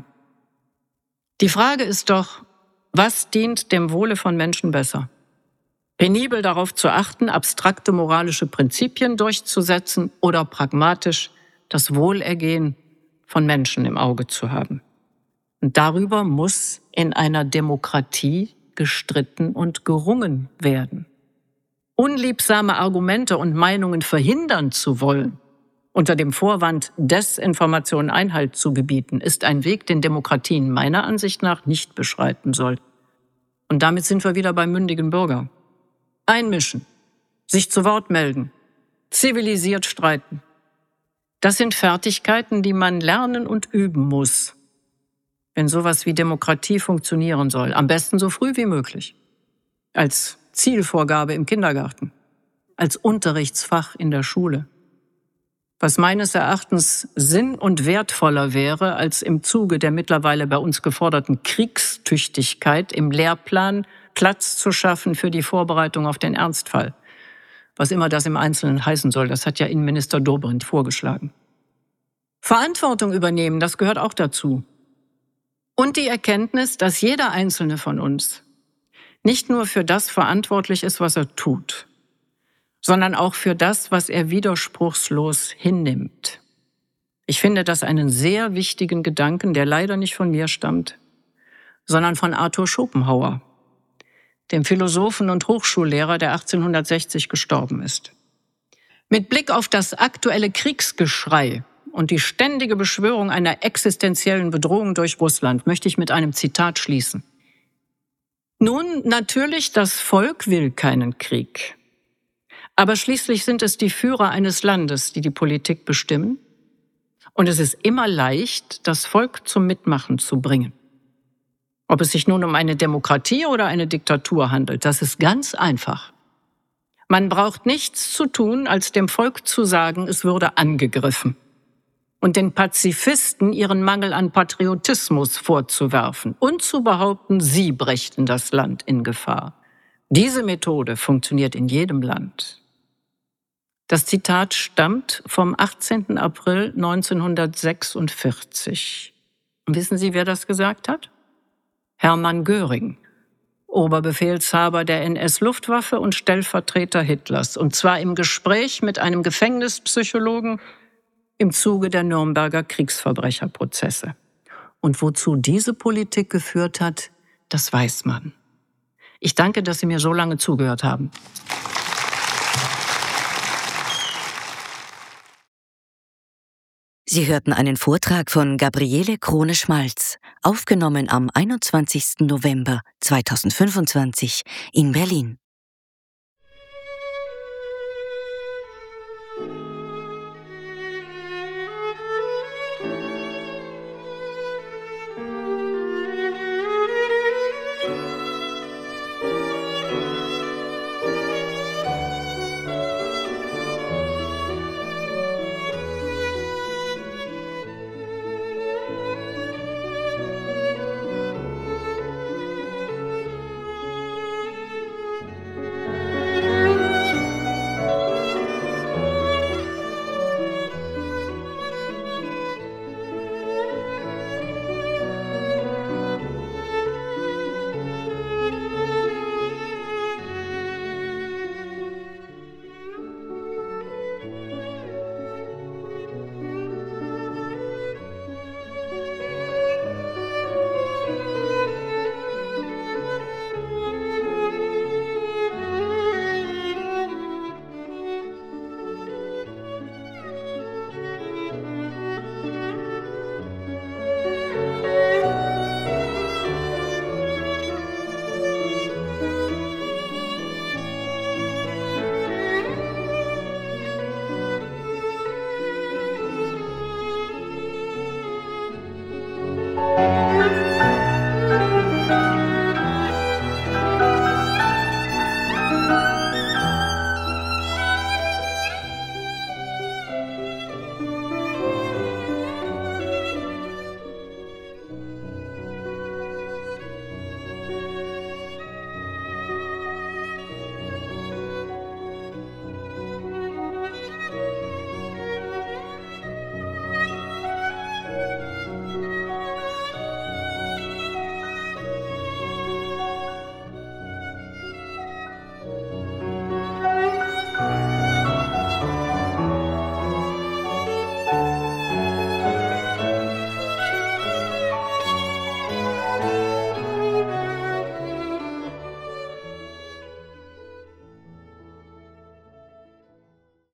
S2: Die Frage ist doch, was dient dem Wohle von Menschen besser? Penibel darauf zu achten, abstrakte moralische Prinzipien durchzusetzen oder pragmatisch das Wohlergehen von Menschen im Auge zu haben. Und darüber muss in einer Demokratie gestritten und gerungen werden. Unliebsame Argumente und Meinungen verhindern zu wollen, unter dem Vorwand, Desinformation Einhalt zu gebieten, ist ein Weg, den Demokratien meiner Ansicht nach nicht beschreiten soll. Und damit sind wir wieder beim mündigen Bürger. Einmischen, sich zu Wort melden, zivilisiert streiten. Das sind Fertigkeiten, die man lernen und üben muss, wenn sowas wie Demokratie funktionieren soll. Am besten so früh wie möglich. Als Zielvorgabe im Kindergarten, als Unterrichtsfach in der Schule. Was meines Erachtens sinn- und wertvoller wäre, als im Zuge der mittlerweile bei uns geforderten Kriegstüchtigkeit im Lehrplan Platz zu schaffen für die Vorbereitung auf den Ernstfall. Was immer das im Einzelnen heißen soll, das hat ja Innenminister Dobrindt vorgeschlagen. Verantwortung übernehmen, das gehört auch dazu. Und die Erkenntnis, dass jeder Einzelne von uns nicht nur für das verantwortlich ist, was er tut, sondern auch für das, was er widerspruchslos hinnimmt. Ich finde das einen sehr wichtigen Gedanken, der leider nicht von mir stammt, sondern von Arthur Schopenhauer, dem Philosophen und Hochschullehrer, der 1860 gestorben ist. Mit Blick auf das aktuelle Kriegsgeschrei und die ständige Beschwörung einer existenziellen Bedrohung durch Russland möchte ich mit einem Zitat schließen. Nun, natürlich, das Volk will keinen Krieg. Aber schließlich sind es die Führer eines Landes, die die Politik bestimmen. Und es ist immer leicht, das Volk zum Mitmachen zu bringen. Ob es sich nun um eine Demokratie oder eine Diktatur handelt, das ist ganz einfach. Man braucht nichts zu tun, als dem Volk zu sagen, es würde angegriffen. Und den Pazifisten ihren Mangel an Patriotismus vorzuwerfen und zu behaupten, sie brächten das Land in Gefahr. Diese Methode funktioniert in jedem Land. Das Zitat stammt vom 18. April 1946. Und wissen Sie, wer das gesagt hat? Hermann Göring, Oberbefehlshaber der NS-Luftwaffe und Stellvertreter Hitlers. Und zwar im Gespräch mit einem Gefängnispsychologen im Zuge der Nürnberger Kriegsverbrecherprozesse. Und wozu diese Politik geführt hat, das weiß man. Ich danke, dass Sie mir so lange zugehört haben.
S1: Sie hörten einen Vortrag von Gabriele Krone-Schmalz, aufgenommen am 21. November 2025 in Berlin.